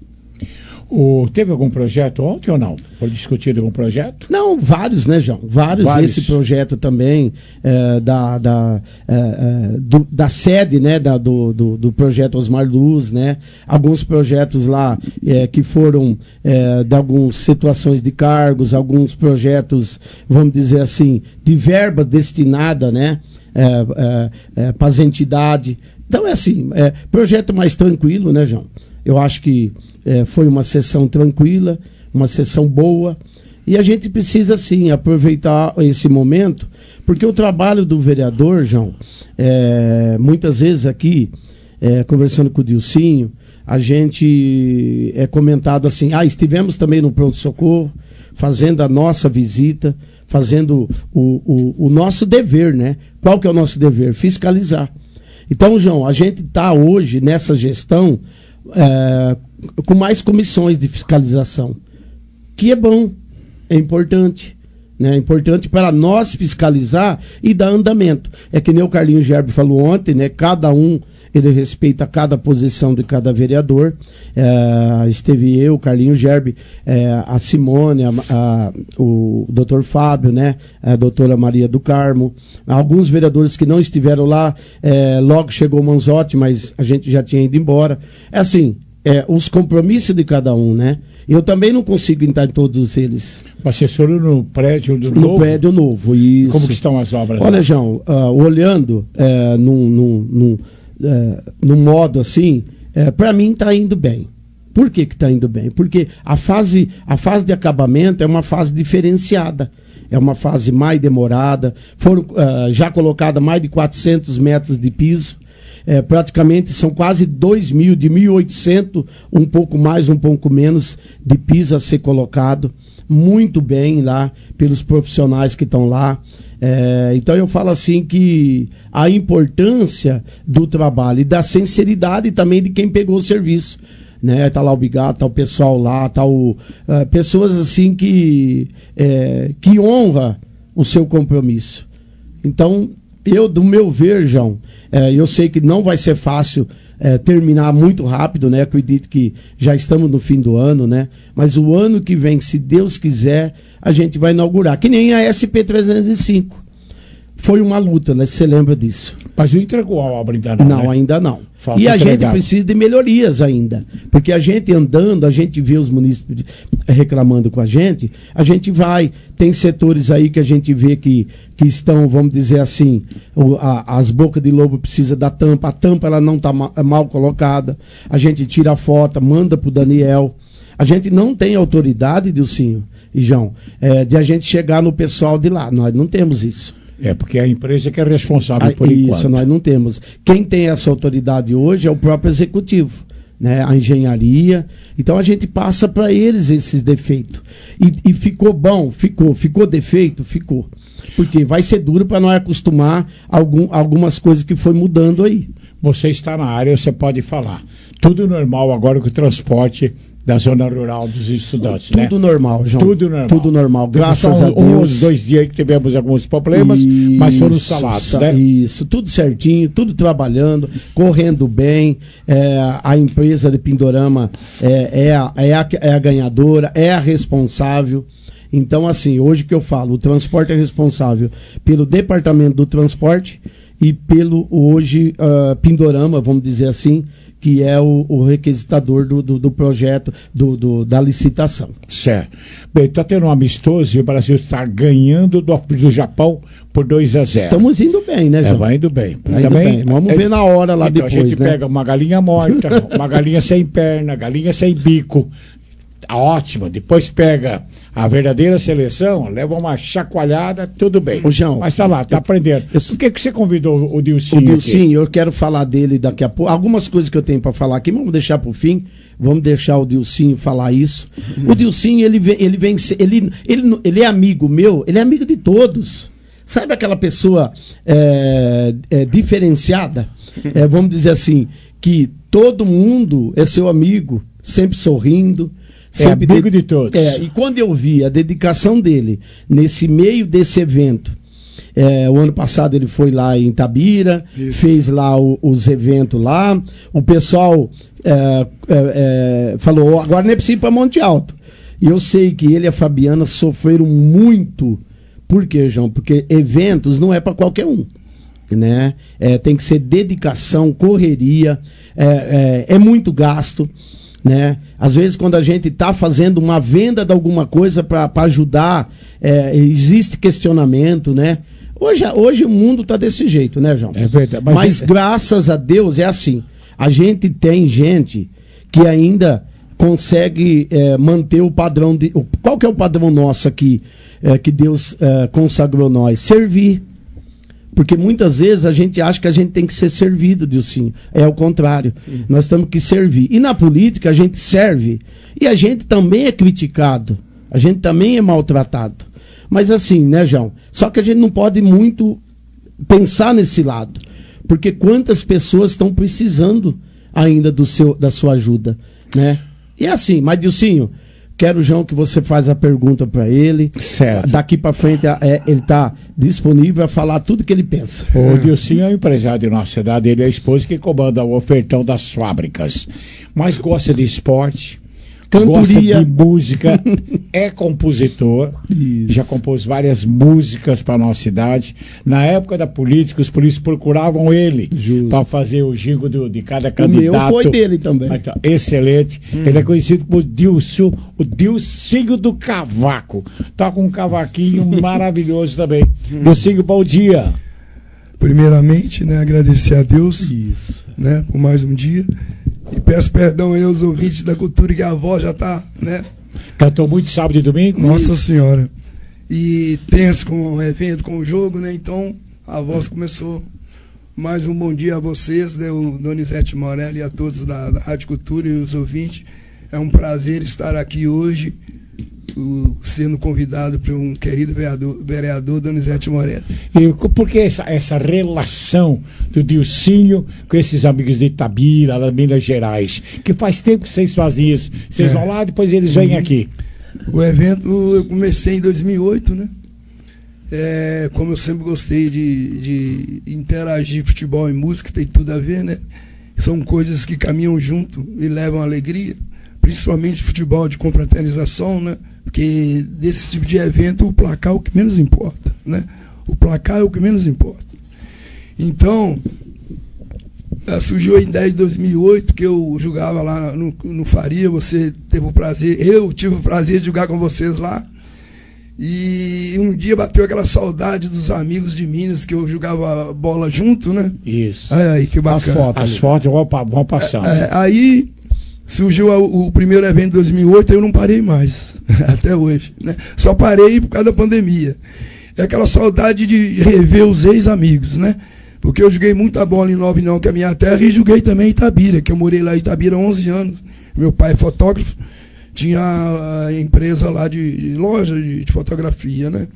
O, teve algum projeto ontem ou não? Foi discutido algum projeto? Não, vários, né, João? Vários. vários. Esse projeto também é, da, da, é, do, da sede, né, da, do, do, do projeto Osmar Luz, né? Alguns projetos lá é, que foram é, de algumas situações de cargos, alguns projetos, vamos dizer assim, de verba destinada, né, é, é, é, para as entidades. Então é assim, é, projeto mais tranquilo, né, João? Eu acho que é, foi uma sessão tranquila, uma sessão boa, e a gente precisa, sim, aproveitar esse momento, porque o trabalho do vereador, João, é, muitas vezes aqui, é, conversando com o Dilcinho, a gente é comentado assim, ah, estivemos também no pronto-socorro, fazendo a nossa visita, fazendo o, o, o nosso dever, né? Qual que é o nosso dever? Fiscalizar. Então, João, a gente está hoje nessa gestão É, com mais comissões de fiscalização, que é bom, é importante, né? É importante para nós fiscalizar e dar andamento. É que nem o Carlinhos Gerbi falou ontem, né? Cada um, ele respeita cada posição de cada vereador. É, esteve eu, o Carlinhos Gerbi, é, a Simone, a, a, o doutor Fábio, né? A doutora Maria do Carmo, alguns vereadores que não estiveram lá, é, logo chegou o Manzotti, mas a gente já tinha ido embora. É assim, é, os compromissos de cada um, né? Eu também não consigo entrar em todos eles. O assessor no prédio do no novo? No prédio novo, isso. Como que estão as obras? Olha, lá? João, uh, olhando é, num, num, num, é, num modo assim, é, para mim está indo bem. Por que que está indo bem? Porque a fase, a fase de acabamento é uma fase diferenciada. É uma fase mais demorada. Foram uh, já colocadas mais de quatrocentos metros de piso. É, praticamente são quase dois mil, de mil e oitocentos, um pouco mais, um pouco menos de piso a ser colocado. Muito bem lá, pelos profissionais que estão lá. É, então eu falo assim que a importância do trabalho e da sinceridade também de quem pegou o serviço. Né? Tá lá o Bigato, tá o pessoal lá, tá o, uh, pessoas assim que, é, que honra o seu compromisso. Então, eu, do meu ver, João, é, eu sei que não vai ser fácil é, terminar muito rápido, né? Acredito que já estamos no fim do ano, né? Mas o ano que vem, se Deus quiser, a gente vai inaugurar. Que nem a S P trezentos e cinco. foi uma luta, né? Você lembra disso? Mas não entregou a obra ainda não, Não, né? ainda não. Falta e a entregar. gente precisa de melhorias ainda. Porque a gente andando, a gente vê os munícipes reclamando com a gente, a gente vai. Tem setores aí que a gente vê que, que estão, vamos dizer assim, o, a, as bocas de lobo precisam da tampa, a tampa ela não está ma, mal colocada. A gente tira a foto, manda para o Daniel. A gente não tem autoridade, Dilcinho e João, é, de a gente chegar no pessoal de lá. Nós não temos isso. É, porque a empresa que é responsável Ah, por isso, enquanto. nós não temos. Quem tem essa autoridade hoje é o próprio executivo, né? A engenharia. Então a gente passa para eles esses defeitos. E, e ficou bom, ficou. Ficou defeito, ficou. Porque vai ser duro para nós acostumar algum, algumas coisas que foi mudando aí. Você está na área, você pode falar. Tudo normal agora com o transporte da zona rural dos estudantes, né? Tudo normal, João. Tudo normal. Tudo normal, graças Só a Deus. Uns dois dias que tivemos alguns problemas, Isso, mas foram salados, né? Isso, tudo certinho, tudo trabalhando, correndo bem. É, a empresa de Pindorama é, é, a, é, a, é a ganhadora, é a responsável. Então, assim, hoje que eu falo, o transporte é responsável pelo departamento do transporte e pelo, hoje, uh, Pindorama, vamos dizer assim, que é o, o requisitador do, do, do projeto, do, do, da licitação. Certo. Bem, está tendo um amistoso e o Brasil está ganhando do, do Japão por dois a zero. Estamos indo bem, né, João? É, vai indo bem. Vai Também, indo bem. Vamos é, ver na hora lá então, depois, a gente né? pega uma galinha morta, uma galinha sem perna, galinha sem bico. Tá ótimo. Depois pega a verdadeira seleção, leva uma chacoalhada, tudo bem. Ô, João, mas tá lá, tá eu, aprendendo. Eu, Por que, que você convidou o Dilcinho? O Dilcinho, eu quero falar dele daqui a pouco. Algumas coisas que eu tenho para falar aqui, mas vamos deixar para o fim. Vamos deixar o Dilcinho falar isso. Uhum. O Dilcinho, ele vem, ele vem, ele, ele, ele é amigo meu, ele é amigo de todos. Sabe aquela pessoa é, é, diferenciada? É, vamos dizer assim, que todo mundo é seu amigo, sempre sorrindo. Sempre é amigo de, de todos. É, e quando eu vi a dedicação dele nesse meio desse evento, é, o ano passado ele foi lá em Itabira, Isso. fez lá o, os eventos lá, o pessoal é, é, é, falou, oh, agora não é preciso ir para Monte Alto. E eu sei que ele e a Fabiana sofreram muito. Por quê, João? Porque eventos não é para qualquer um. Né? É, tem que ser dedicação, correria, é, é, é muito gasto. Né? Às vezes quando a gente está fazendo uma venda de alguma coisa para ajudar, é, existe questionamento, né? Hoje, hoje o mundo está desse jeito, né, João? É verdade. Mas, mas é... graças a Deus é assim. A gente tem gente que ainda consegue é, manter o padrão de. Qual que é o padrão nosso aqui é, que Deus é, consagrou nós? Servir. Porque muitas vezes a gente acha que a gente tem que ser servido, Dilcinho. É o contrário. Uhum. Nós temos que servir. E na política a gente serve. E a gente também é criticado. A gente também é maltratado. Mas assim, né, João? Só que a gente não pode muito pensar nesse lado. Porque quantas pessoas estão precisando ainda do seu, da sua ajuda, né? E é assim, mas Dilcinho, quero, João, que você faz a pergunta para ele. Certo. Daqui para frente é, ele está disponível a falar tudo que ele pensa. O Dilcinho é um empresário de nossa cidade, ele é a esposa que comanda o ofertão das fábricas. Mas gosta de esporte, cantoria, gosta de música, é compositor, Isso. já compôs várias músicas para nossa cidade. Na época da política, os políticos procuravam ele para fazer o jingle do, de cada candidato. O meu foi dele também. Então, excelente. Hum. Ele é conhecido por Dilcio, o Dilcinho do Cavaco. Toca um cavaquinho maravilhoso também. Hum. Dilcinho, bom dia. Primeiramente, né, agradecer a Deus Isso. né, por mais um dia. E peço perdão aí aos ouvintes da cultura, que a avó já tá, né? Cantou muito sábado e domingo? Nossa Senhora. E tenso com o evento, com o jogo, né? Então a voz começou. Mais um bom dia a vocês, né? O Donizete Morelli e a todos da, da Rádio Cultura e os ouvintes. É um prazer estar aqui hoje, o, sendo convidado por um querido vereador, vereador Donizete Morelli. E por que essa, essa relação do Dilcinho com esses amigos de Itabira, lá Minas Gerais? Que faz tempo que vocês fazem isso. Vocês é. vão lá, depois eles vêm uhum. aqui. O evento eu comecei em dois mil e oito, né? É, como eu sempre gostei de, de interagir futebol e música, tem tudo a ver, né? São coisas que caminham junto e levam alegria, principalmente futebol de confraternização, né? Porque desse tipo de evento o placar é o que menos importa, né? O placar é o que menos importa. Então, surgiu a ideia de dois mil e oito, que eu jogava lá no, no Faria, você teve o prazer, eu tive o prazer de jogar com vocês lá. E um dia bateu aquela saudade dos amigos de Minas, que eu jogava bola junto, né? Isso. Aí, aí que bacana. As fotos, As fotos vão, vão passando. É, é, aí surgiu a, o primeiro evento de dois mil e oito, eu não parei mais, até hoje, né? Só parei por causa da pandemia. É aquela saudade de rever os ex-amigos, né? Porque eu joguei muita bola em Nova União, que é a minha terra, e joguei também em Itabira, que eu morei lá em Itabira há onze anos. Meu pai é fotógrafo, tinha a empresa lá de, de loja de, de fotografia, né?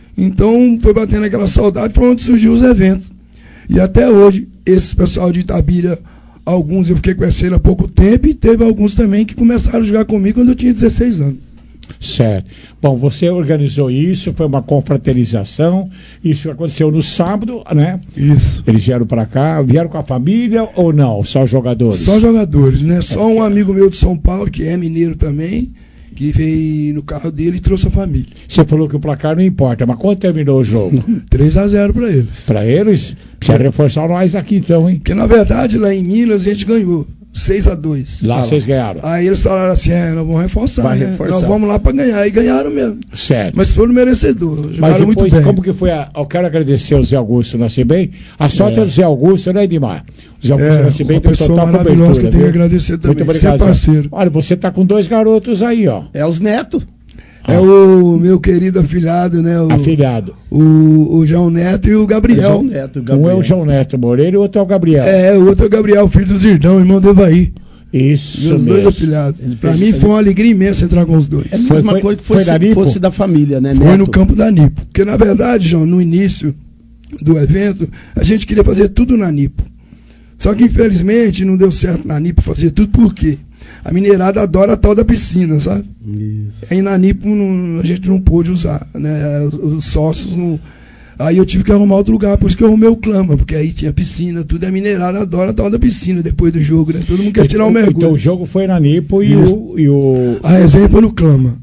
Então foi batendo aquela saudade, foi onde surgiu os eventos. E até hoje, esse pessoal de Itabira, alguns eu fiquei conhecendo há pouco tempo, e teve alguns também que começaram a jogar comigo quando eu tinha dezesseis anos. Certo. Bom, você organizou isso, foi uma confraternização, isso aconteceu no sábado, né? Isso. Eles vieram para cá, vieram com a família ou não? Só jogadores? Só jogadores, né? Só um amigo meu de São Paulo, que é mineiro também, que veio no carro dele e trouxe a família. Você falou que o placar não importa, mas quando terminou o jogo? três a zero para eles. Para eles? Precisa reforçar nós aqui então, hein? Porque na verdade lá em Minas a gente ganhou seis a dois. Lá vocês ganharam. Aí eles falaram assim, é, nós vamos reforçar, Vai né? reforçar. Nós vamos lá para ganhar. E ganharam mesmo. Certo. Mas foram merecedores. Mas depois, muito bem. como que foi? A... Eu quero agradecer ao Zé Augusto Nascimento. A sorte é, É. do Zé Augusto, né, Edmar? O Zé Augusto É, Nascimento uma deu pessoa total maravilhosa cobertura. que eu tenho viu? que agradecer também. Muito obrigado, Ser parceiro. Zé. Olha, você tá com dois garotos aí, ó. É os netos. É o meu querido afilhado, né? O, Afilhado. O, o João Neto e o Gabriel. João Neto, Um Gabriel. é o João Neto Moreira e o outro é o Gabriel. É, o outro é o Gabriel, filho do Zirdão, irmão do Evaí. Isso Meus dois mesmo. afilhados. Pra mim foi uma alegria imensa entrar com os dois. É a Foi- mesma foi- coisa que foi fosse, da Nipo? fosse da família, né, Foi Neto? no campo da Nipo. Porque, na verdade, João, no início do evento, a gente queria fazer tudo na Nipo. Só que, infelizmente, não deu certo na Nipo fazer tudo, por quê? A mineirada adora a tal da piscina, sabe? Isso. Aí na Nipo não- a gente não pôde usar, né? Os, os sócios não... Aí eu tive que arrumar outro lugar, por isso que eu arrumei o Clama, porque aí tinha piscina, tudo, é minerada, adora a tal da piscina depois do jogo, né? Todo mundo quer tirar o Então, mergulho. então o jogo foi na Nipo e Isso. o, e o. A resenha foi no Clama.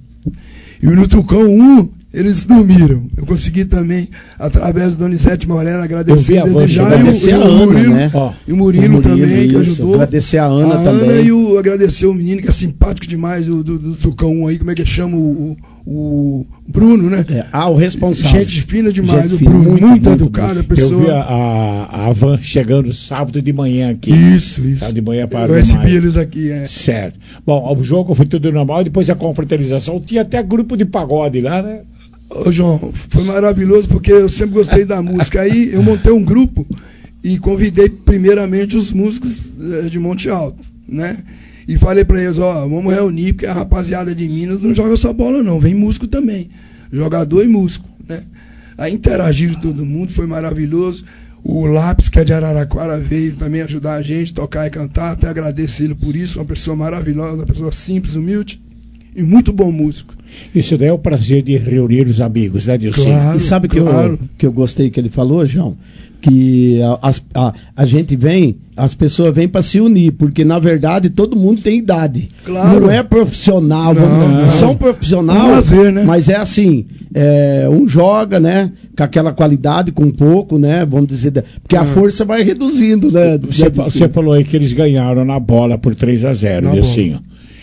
E no Trucão um, eles dormiram. Eu consegui também, através do Donizete Moreno, Eu agradecer, vi a van desejar, chegando. e o, Agradecer e a o Ana, Murilo, né? Ó, e o Murilo, O Murilo, também, que isso. ajudou. Agradecer a Ana a também. Ana e o, agradecer o menino que é simpático demais, o do, do Trucão um aí, como é que chama o, o, o Bruno, né? É, ah, o responsável. Gente fina demais, Gente o fina, Bruno, muito, muito, muito, educado, a Eu pessoa. vi a, a, a van chegando sábado de manhã aqui. Isso, isso. Sábado de manhã para Eu recebi eles aqui, é. Certo. Bom, o jogo foi tudo normal, e depois a confraternização tinha até grupo de pagode lá, né? Ô João, foi maravilhoso porque eu sempre gostei da música. Aí eu montei um grupo e convidei primeiramente os músicos eh, de Monte Alto, né? E falei pra eles, ó, vamos reunir, porque a rapaziada de Minas não joga só bola não, vem músico também. Jogador e músico, né? Aí interagiram todo mundo, foi maravilhoso. O Lápis, que é de Araraquara, veio também ajudar a gente, tocar e cantar. Até agradecer ele por isso, uma pessoa maravilhosa, uma pessoa simples, humilde e muito bom músico. Isso daí é o prazer de reunir os amigos, né, Dilcinho? Claro. E sabe que, claro. eu, que eu gostei que ele falou, João? Que a, as- a, a gente vem, as pessoas vêm para se unir, porque na verdade todo mundo tem idade. Claro. Não é profissional, Não, vamos- não. são profissional, Um lazer, né? mas é assim, é, um joga, né? Com aquela qualidade, com pouco, né? Vamos dizer, da- porque a Ah. força vai reduzindo, né? Você, fa- você falou aí que eles ganharam na bola por três a zero, Na Dilcinho.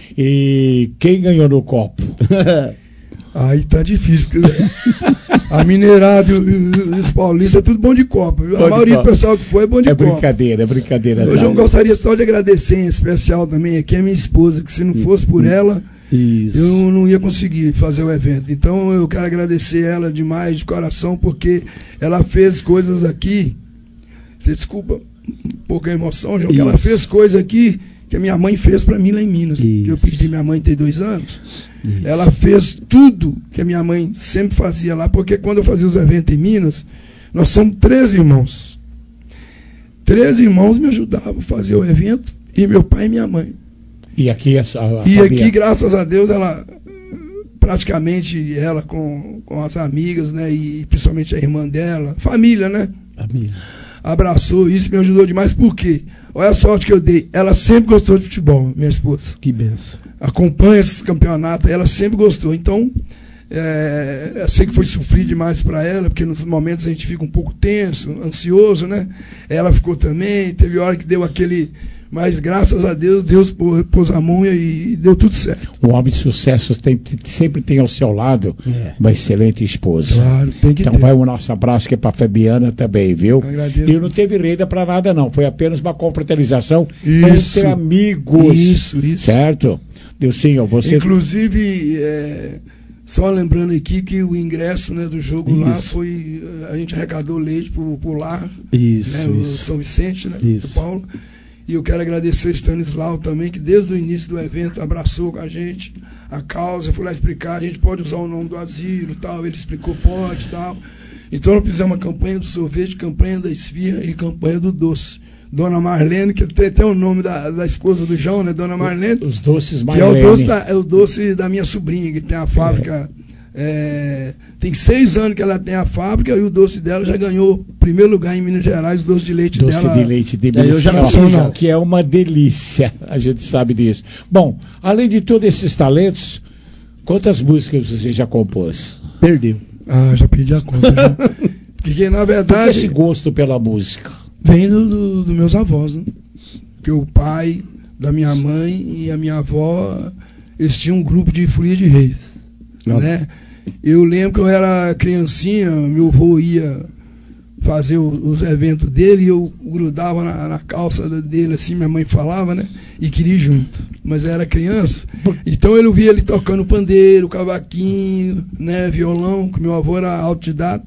E quem ganhou no copo? Aí tá difícil, porque a mineirada e o- e os paulistas é tudo bom de copa. viu? Bom A de maioria copa. do pessoal que foi é bom de É copa. brincadeira, é brincadeira. Hoje tá? eu gostaria só de agradecer em especial também aqui a minha esposa, que se não fosse por ela, Isso. eu não ia conseguir fazer o evento. Então eu quero agradecer ela demais, de coração, porque ela fez coisas aqui. Você desculpa um pouco a emoção, João, que ela Isso. fez coisas aqui que a minha mãe fez pra mim lá em Minas. Que eu Isso. perdi minha mãe tem dois anos. Isso. Ela fez tudo que a minha mãe sempre fazia lá, porque quando eu fazia os eventos em Minas, nós somos três irmãos. Três irmãos me ajudavam a fazer o evento, e meu pai e minha mãe. E aqui a, a, a E Fabiana. aqui, graças a Deus, ela praticamente ela com, com as amigas, né, e principalmente a irmã dela, família, né, Amigo. abraçou isso, me ajudou demais. Por quê? Olha a sorte que eu dei. Ela sempre gostou de futebol, minha esposa. Que benção. Acompanha esses campeonatos, ela sempre gostou. Então, É, eu sei que foi sofrido demais para ela, porque nos momentos a gente fica um pouco tenso, ansioso, né? Ela ficou também, teve hora que deu aquele... Mas graças a Deus, Deus pôs a mão e, e deu tudo certo. Um homem de sucesso tem, sempre tem ao seu lado é. uma excelente esposa. Claro, tem que então ter. Vai o nosso abraço aqui para a Fabiana também, viu? Agradeço. E não teve renda para nada não, foi apenas uma confraternização isso, entre amigos. Isso, isso. Certo? Dilcinho, você... Inclusive, é, só lembrando aqui que o ingresso, né, do jogo isso. lá foi... A gente arrecadou leite pro, pro lar. Isso, né, isso. O São Vicente, né? Isso. Do Paulo. E eu quero agradecer o Stanislau também, que desde o início do evento abraçou com a gente a causa. Eu fui lá explicar, a gente pode usar o nome do asilo e tal. Ele explicou, pode e tal. Então nós fizemos uma campanha do sorvete, campanha da esfirra e campanha do doce. Dona Marlene, que tem até o nome da, da esposa do João, né? Dona Marlene. Os doces Marlene. Que é o doce da, é o doce da minha sobrinha, que tem a fábrica... É, tem seis anos que ela tem a fábrica e o doce dela já ganhou primeiro lugar em Minas Gerais, o doce de leite doce dela. Doce de leite de Minas Gerais, que é uma delícia, a gente sabe disso. Bom, além de todos esses talentos, quantas músicas você já compôs? Perdeu. Ah, já perdi a conta. Já. Porque na verdade... Por que esse gosto pela música? Vem dos do, do meus avós, né? Porque o pai da minha mãe e a minha avó, eles tinham um grupo de folia de reis. Né? Eu lembro que eu era criancinha, meu avô ia fazer o, os eventos dele e eu grudava na, na calça dele, assim, minha mãe falava, né? E queria ir junto. Mas eu era criança. Então eu via ele tocando pandeiro, cavaquinho, né? Violão, que meu avô era autodidata.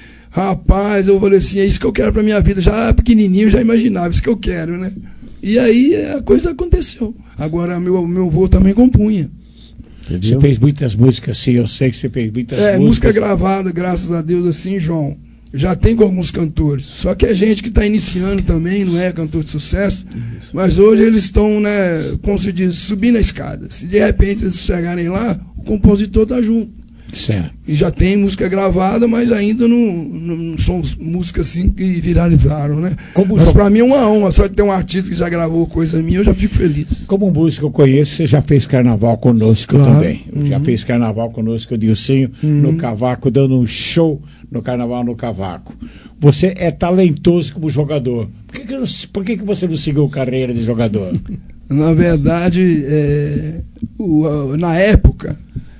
Rapaz, eu falei assim, é isso que eu quero pra minha vida. Já pequenininho, eu já imaginava, isso que eu quero, né? E aí a coisa aconteceu. Agora meu, meu avô também compunha. Entendeu? Você fez muitas músicas, sim, eu sei que você fez muitas é, músicas. É, música gravada, graças a Deus, assim, João. Já tem com alguns cantores. Só que é gente que está iniciando também, não é cantor de sucesso. Isso. Mas hoje eles estão, né, como se diz, subindo a escada. Se de repente eles chegarem lá, o compositor está junto. Certo. E já tem música gravada, mas ainda não, não são músicas assim que viralizaram, né? Como mas para mim é uma honra, só de ter um artista que já gravou coisa minha, eu já fico feliz. Como músico eu conheço, você já fez carnaval conosco claro. também. Uhum. Já fez carnaval conosco, o Dilcinho, uhum. no Cavaco, dando um show no Carnaval no Cavaco. Você é talentoso como jogador. Por que, que, por que, que você não seguiu carreira de jogador? Na verdade, é, o, na época...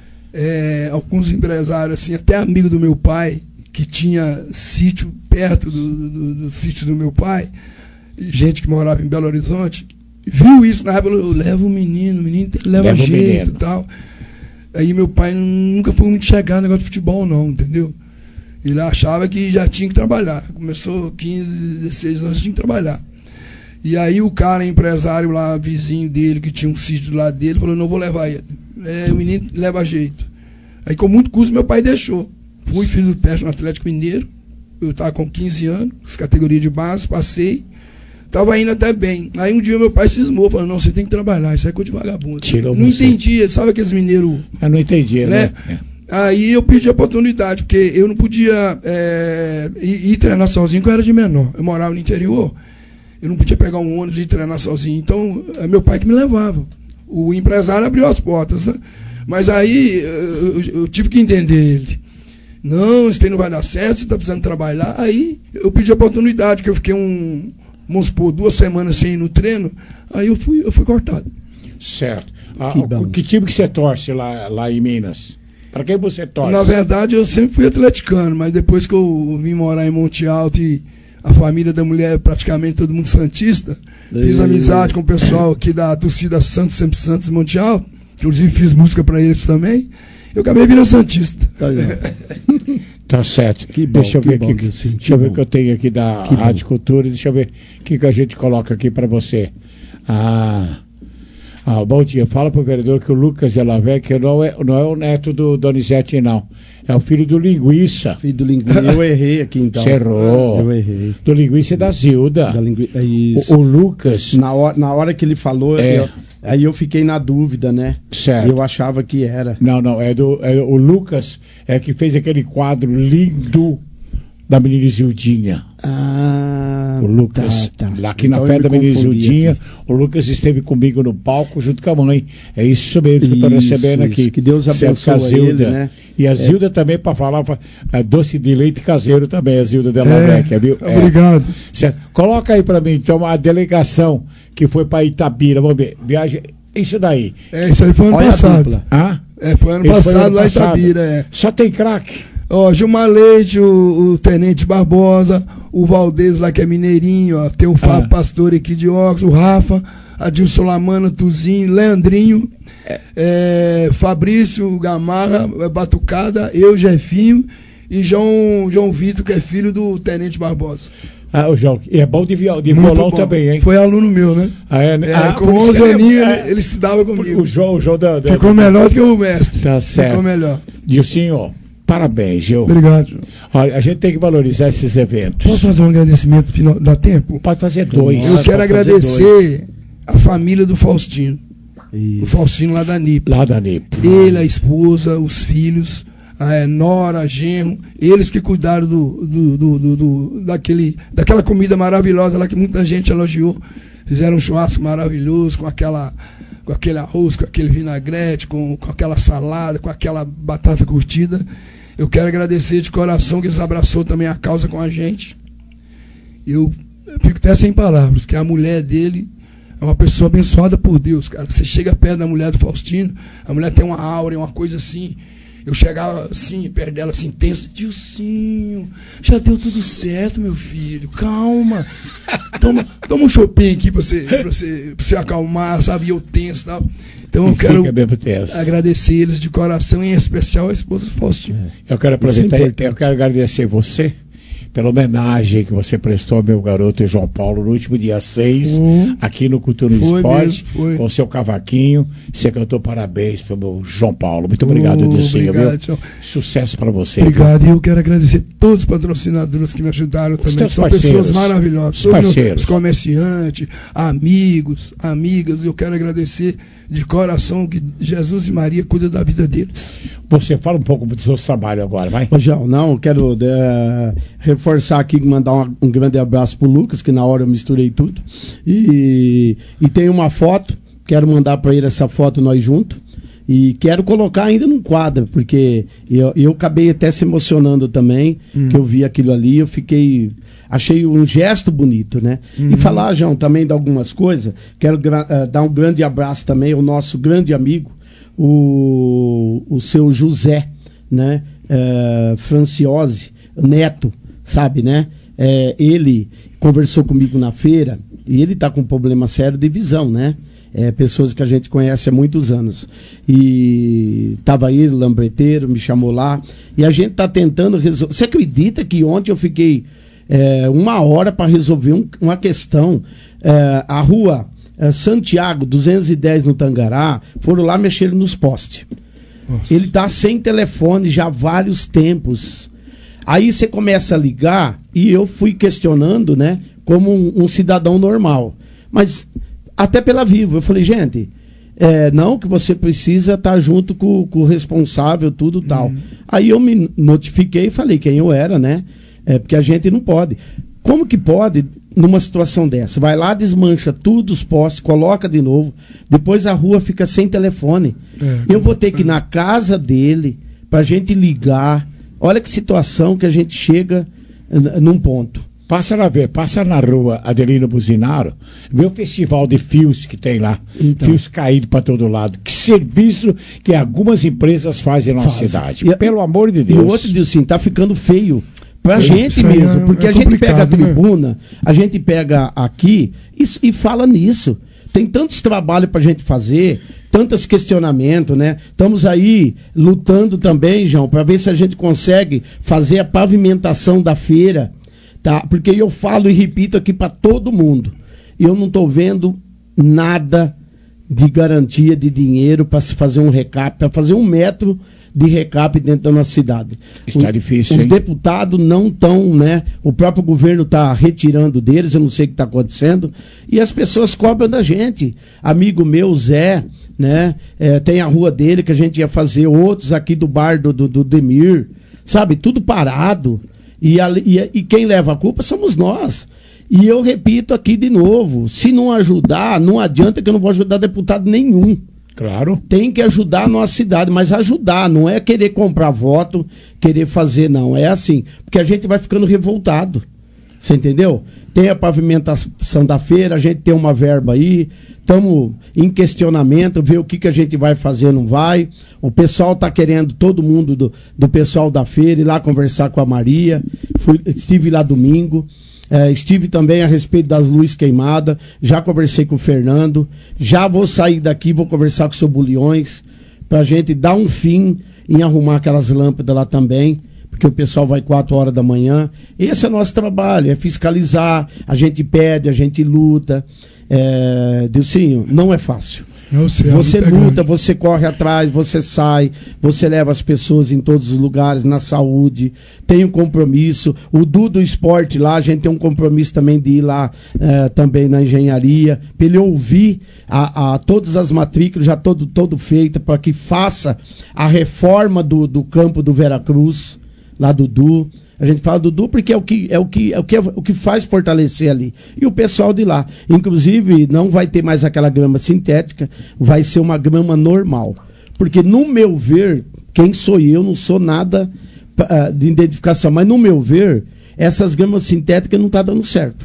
É, alguns empresários, assim, até amigo do meu pai, que tinha sítio perto do, do, do, do sítio do meu pai, gente que morava em Belo Horizonte, viu isso na época, eu levo o menino, o menino leva, leva jeito e tal. Aí meu pai nunca foi muito chegado no negócio de futebol, não, entendeu? Ele achava que já tinha que trabalhar. Começou quinze, dezesseis anos, tinha que trabalhar. E aí o cara, empresário lá, vizinho dele, que tinha um sítio do lado dele, falou, não vou levar ele. É, o menino leva jeito. Aí com muito custo meu pai deixou. Fui, fiz o teste no Atlético Mineiro. Eu estava com quinze anos, as categorias de base, passei. Estava indo até bem. Aí um dia meu pai cismou, falou, não, você tem que trabalhar, isso é coisa de vagabundo. Tirou não você. entendia, sabe aqueles mineiros... Eu não entendia, né? né? É. Aí eu pedi a oportunidade, porque eu não podia é, ir, ir treinar sozinho, porque eu era de menor. Eu morava no interior, eu não podia pegar um ônibus e ir treinar sozinho. Então, é meu pai que me levava. O empresário abriu as portas, né? Mas aí eu, eu tive que entender ele. Não, isso aí não vai dar certo, você está precisando trabalhar. Aí eu pedi a oportunidade, que eu fiquei um, vamos supor, duas semanas sem ir no treino, aí eu fui, eu fui cortado. Certo. Ah, que, que time que você torce lá, lá em Minas? Para quem você torce? Na verdade, eu sempre fui atleticano, mas depois que eu vim morar em Monte Alto e a família da mulher, praticamente todo mundo santista, e... fiz amizade com o pessoal aqui da torcida Santos, sempre Santos e Monte Alto, inclusive fiz música para eles também, eu acabei virando santista. Tá, tá certo. Que bom, deixa eu ver bom, aqui, assim, deixa eu ver o que eu tenho aqui da que Rádio bom. Cultura, deixa eu ver o que, que a gente coloca aqui para você. Ah... Ah, bom dia, fala pro vereador que o Lucas de Lavec não é, não é o neto do Donizete, não. É o filho do Linguiça. Filho do Linguiça. Eu errei aqui, então. Você errou. Eu errei. Do Linguiça é da Zilda. Da Lingui... é isso. O, o Lucas... Na hora, na hora que ele falou, é... eu, aí eu fiquei na dúvida, né? Certo. Eu achava que era. Não, não, é do... É, o Lucas é que fez aquele quadro lindo da menina Isildinha. Ah, o Lucas, tá, tá. lá aqui Então na festa da menina confundi Isildinha, aqui. o Lucas esteve comigo no palco junto com a mãe. É isso mesmo que eu estou Isso, recebendo aqui. isso. Que Deus abençoe a Zilda. ele, né? E a É. Zilda também, para falar, é, doce de leite caseiro também, a Zilda Della É, Vecchia, viu? obrigado. É. Certo. Coloca aí para mim, então, a delegação que foi para Itabira. Vamos ver. Viagem. Isso daí. É, isso aí foi ano Olha a passado. dupla. Ah? É, foi ano Esse passado foi ano lá em passado. Itabira, é. Só tem craque. Ó, Gilmar Leite, o, o Tenente Barbosa, o Valdez lá que é mineirinho, ó, tem o Fábio Ah. Pastore aqui de Óculos, o Rafa, Adilson Lamana, Tuzinho, Leandrinho, é, Fabrício Gamarra, é, Batucada, eu, Jefinho e João, João Vitor, que é filho do Tenente Barbosa. Ah, o João. E é bom de, viol, de Muito violão bom. também, hein? Foi aluno meu, né? Ah, é, né? É, Ah, com por isso onze que ele é- aninhos é. ele, ele estudava comigo. O João, o João da, da- Ficou melhor do que o mestre. Tá certo. Ficou melhor. Dilcinho, parabéns, Gil. Obrigado. Olha, a gente tem que valorizar esses eventos. Posso fazer um agradecimento final? Dá tempo? Pode fazer dois. Eu quero Pode fazer agradecer a família do Faustino. Isso. O Faustino lá da N I P. Lá da N I P. Ele, a esposa, os filhos, a é, Nora, Genro, eles que cuidaram do, do, do, do, do- daquele, daquela comida maravilhosa lá que muita gente elogiou. Fizeram um churrasco maravilhoso com aquela, com aquele arroz, com aquele vinagrete, com, com aquela salada, com aquela batata curtida. Eu quero agradecer de coração que eles abraçou também a causa com a gente. Eu, eu fico até sem palavras, que a mulher dele é uma pessoa abençoada por Deus, cara. Você chega perto da mulher do Faustino, a mulher tem uma aura, uma coisa assim. Eu chegava assim, perto dela, assim, tenso. Dilcinho, já deu tudo certo, meu filho. Calma. Toma, toma um chopinho aqui pra você, pra você, pra você acalmar, sabe? E eu tenso e tal. Então eu E quero fica mesmo tenso. agradecer eles de coração, em especial a esposa do Faustino. Eu quero aproveitar, Isso é importante. eu quero agradecer você pela homenagem que você prestou ao meu garoto João Paulo no último dia seis, Uhum. aqui no Cultura do Foi Esporte, mesmo, foi. com seu cavaquinho. Você cantou parabéns pro meu João Paulo. Muito obrigado, Oh, Dilcinho, viu? obrigado, João. Sucesso para você. Obrigado, e eu quero agradecer todos os patrocinadores que me ajudaram também. teus São parceiros. pessoas maravilhosas. Os Todos parceiros. Os comerciantes, amigos, amigas. Eu quero agradecer de coração que Jesus e Maria cuidam da vida deles. Você fala um pouco do seu trabalho agora, vai? Ô, João, não, eu quero é, reforçar aqui, mandar um, um grande abraço pro Lucas, que na hora eu misturei tudo. E, e tem uma foto, quero mandar para ele essa foto nós juntos. E quero colocar ainda num quadro, porque eu, eu acabei até se emocionando também, Hum. que eu vi aquilo ali, eu fiquei. Achei um gesto bonito, né? Uhum. E falar, João, também de algumas coisas. Quero gra- eh, dar um grande abraço também ao nosso grande amigo, o, o seu José, né? Eh, Franciose, neto, sabe, né? Eh, ele conversou comigo na feira e ele tá com um problema sério de visão, né? É, pessoas que a gente conhece há muitos anos. E tava ele, lambreteiro, me chamou lá. E a gente tá tentando resolver. Você acredita que ontem eu fiquei é, uma hora para resolver um- uma questão? É, a rua é, Santiago, duzentos e dez no Tangará, foram lá mexer nos postes. Ele tá sem telefone já há vários tempos. Aí você começa a ligar e eu fui questionando, né, como um, um cidadão normal. Mas até pela Vivo, eu falei, gente, é, não que você precisa estar junto com, com o responsável, tudo tal. Aí eu me notifiquei e falei quem eu era, né? É, porque a gente não pode. Como que pode numa situação dessa? Vai lá, desmancha tudo, os postes, coloca de novo, depois a rua fica sem telefone. É. Eu vou ter que ir na casa dele pra gente ligar. Olha que situação que a gente chega n- num ponto. Passa na, ver, passa na rua Adelino Buzinaro, vê o festival de fios que tem lá. Então. Fios caídos para todo lado. Que serviço que algumas empresas fazem na nossa Fazem. cidade. E- Pelo amor de E Deus. o outro diz assim, tá ficando feio pra É, gente isso aí mesmo, é- porque é a gente pega a complicado, né? tribuna, a gente pega aqui e, s- e fala nisso. Tem tantos trabalhos pra gente fazer, tantos questionamentos, né? Estamos aí lutando também, João, para ver se a gente consegue fazer a pavimentação da feira, tá? Porque eu falo e repito aqui para todo mundo, eu não tô vendo nada de garantia de dinheiro para se fazer um recap, para fazer um metro de recap dentro da nossa cidade. Está Os- difícil, Os hein? deputados não estão, né? O próprio governo está retirando deles, eu não sei o que está acontecendo. E as pessoas cobram da gente. Amigo meu, Zé, né? É, tem a rua dele que a gente ia fazer, outros aqui do bar do, do, do Demir, sabe? Tudo parado. E, a, e, e quem leva a culpa somos nós. E eu repito aqui de novo, se não ajudar, não adianta que eu não vou ajudar deputado nenhum. Claro. Tem que ajudar a nossa cidade, mas ajudar, não é querer comprar voto, querer fazer, não. É assim, porque a gente vai ficando revoltado. Você entendeu? Tem a pavimentação da feira, a gente tem uma verba aí, estamos em questionamento, ver o que, que a gente vai fazer, não vai. O pessoal está querendo, todo mundo do, do pessoal da feira, ir lá conversar com a Maria. Fui, estive lá domingo. É, estive também a respeito das luzes queimadas, já conversei com o Fernando, já vou sair daqui, vou conversar com o seu Bulhões, para a gente dar um fim em arrumar aquelas lâmpadas lá também, porque o pessoal vai quatro horas da manhã. Esse é o nosso trabalho, é fiscalizar, a gente pede, a gente luta. É, Dilcinho, não é fácil. Sei, você luta, você corre atrás, você sai, você leva as pessoas em todos os lugares, na saúde, tem um compromisso. O Du do Esporte lá, a gente tem um compromisso também de ir lá eh, também na engenharia, para ele ouvir a, a, todas as matrículas já todo, todo feita, para que faça a reforma do, do campo do Veracruz, lá do Du. A gente fala do Du porque é o que é o que é o que, é o que faz fortalecer ali. E o pessoal de lá, inclusive, não vai ter mais aquela grama sintética, vai ser uma grama normal. Porque no meu ver, quem sou eu, não sou nada uh, de identificação, mas no meu ver, essas gramas sintéticas não tá dando certo,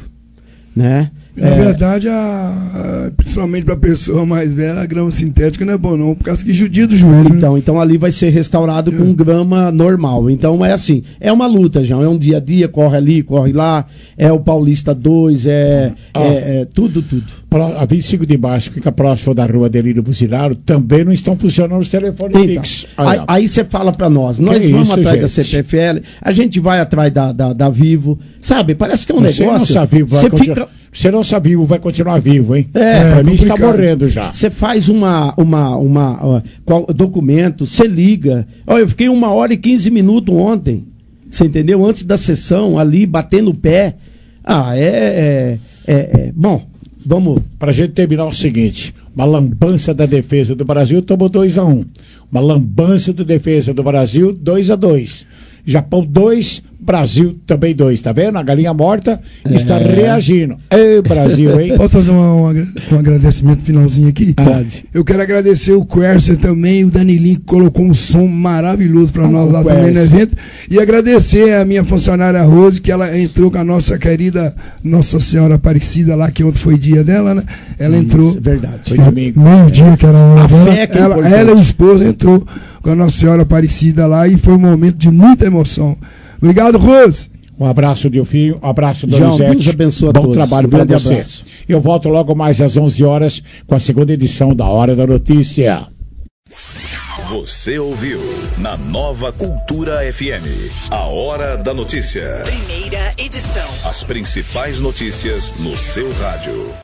né? Na é... verdade, a, a, principalmente para a pessoa mais velha, a grama sintética não é bom não, por causa que judia do joelho. Então, né? então ali vai ser restaurado é. com grama normal. Então é assim, é uma luta, João, é um dia a dia, corre ali, corre lá, é o Paulista dois, é, ah. é, é tudo, tudo. A vinte e cinco de março, que fica próximo da rua Delírio Buzilário, também não estão funcionando os telefones então, fixos. Aí você fala para nós, nós que vamos isso, atrás gente? da C P F L, a gente vai atrás da, da, da Vivo, sabe? Parece que é um você negócio. Não sabe, você fica... Você não sabe vivo, vai continuar vivo, hein? É, pra é mim está morrendo já. Você faz uma, uma, uma, uh, documento, você liga. Olha, eu fiquei uma hora e quinze minutos ontem. Você entendeu? Antes da sessão, ali, batendo o pé. Ah, é, é, é, é. Bom, vamos. Pra gente terminar o seguinte: uma lambança da defesa do Brasil tomou dois a um. Uma lambança da defesa do Brasil, dois a dois. Japão dois, Brasil também dois, tá vendo? A galinha morta é. está reagindo. Ei, Brasil, hein? Posso fazer um, um agradecimento finalzinho aqui? Pode. Eu quero agradecer o Quercia também, o Danilinho, que colocou um som maravilhoso para nós lá também no evento. E agradecer a minha funcionária Rose, que ela entrou com a nossa querida Nossa Senhora Aparecida lá, que ontem foi dia dela, né? Ela Isso, entrou. Verdade. Foi domingo. Meio dia que era a, a fé que é ela, ela e o esposo entrou com a Nossa Senhora Aparecida lá e foi um momento de muita emoção. Obrigado, Rose. Um abraço, Delfinho. Um abraço, Donizete. Deus abençoe a Bom todos. trabalho Um para grande você. abraço. Eu volto logo mais às onze horas com a segunda edição da Hora da Notícia. Você ouviu na Nova Cultura F M a Hora da Notícia. Primeira edição. As principais notícias no seu rádio.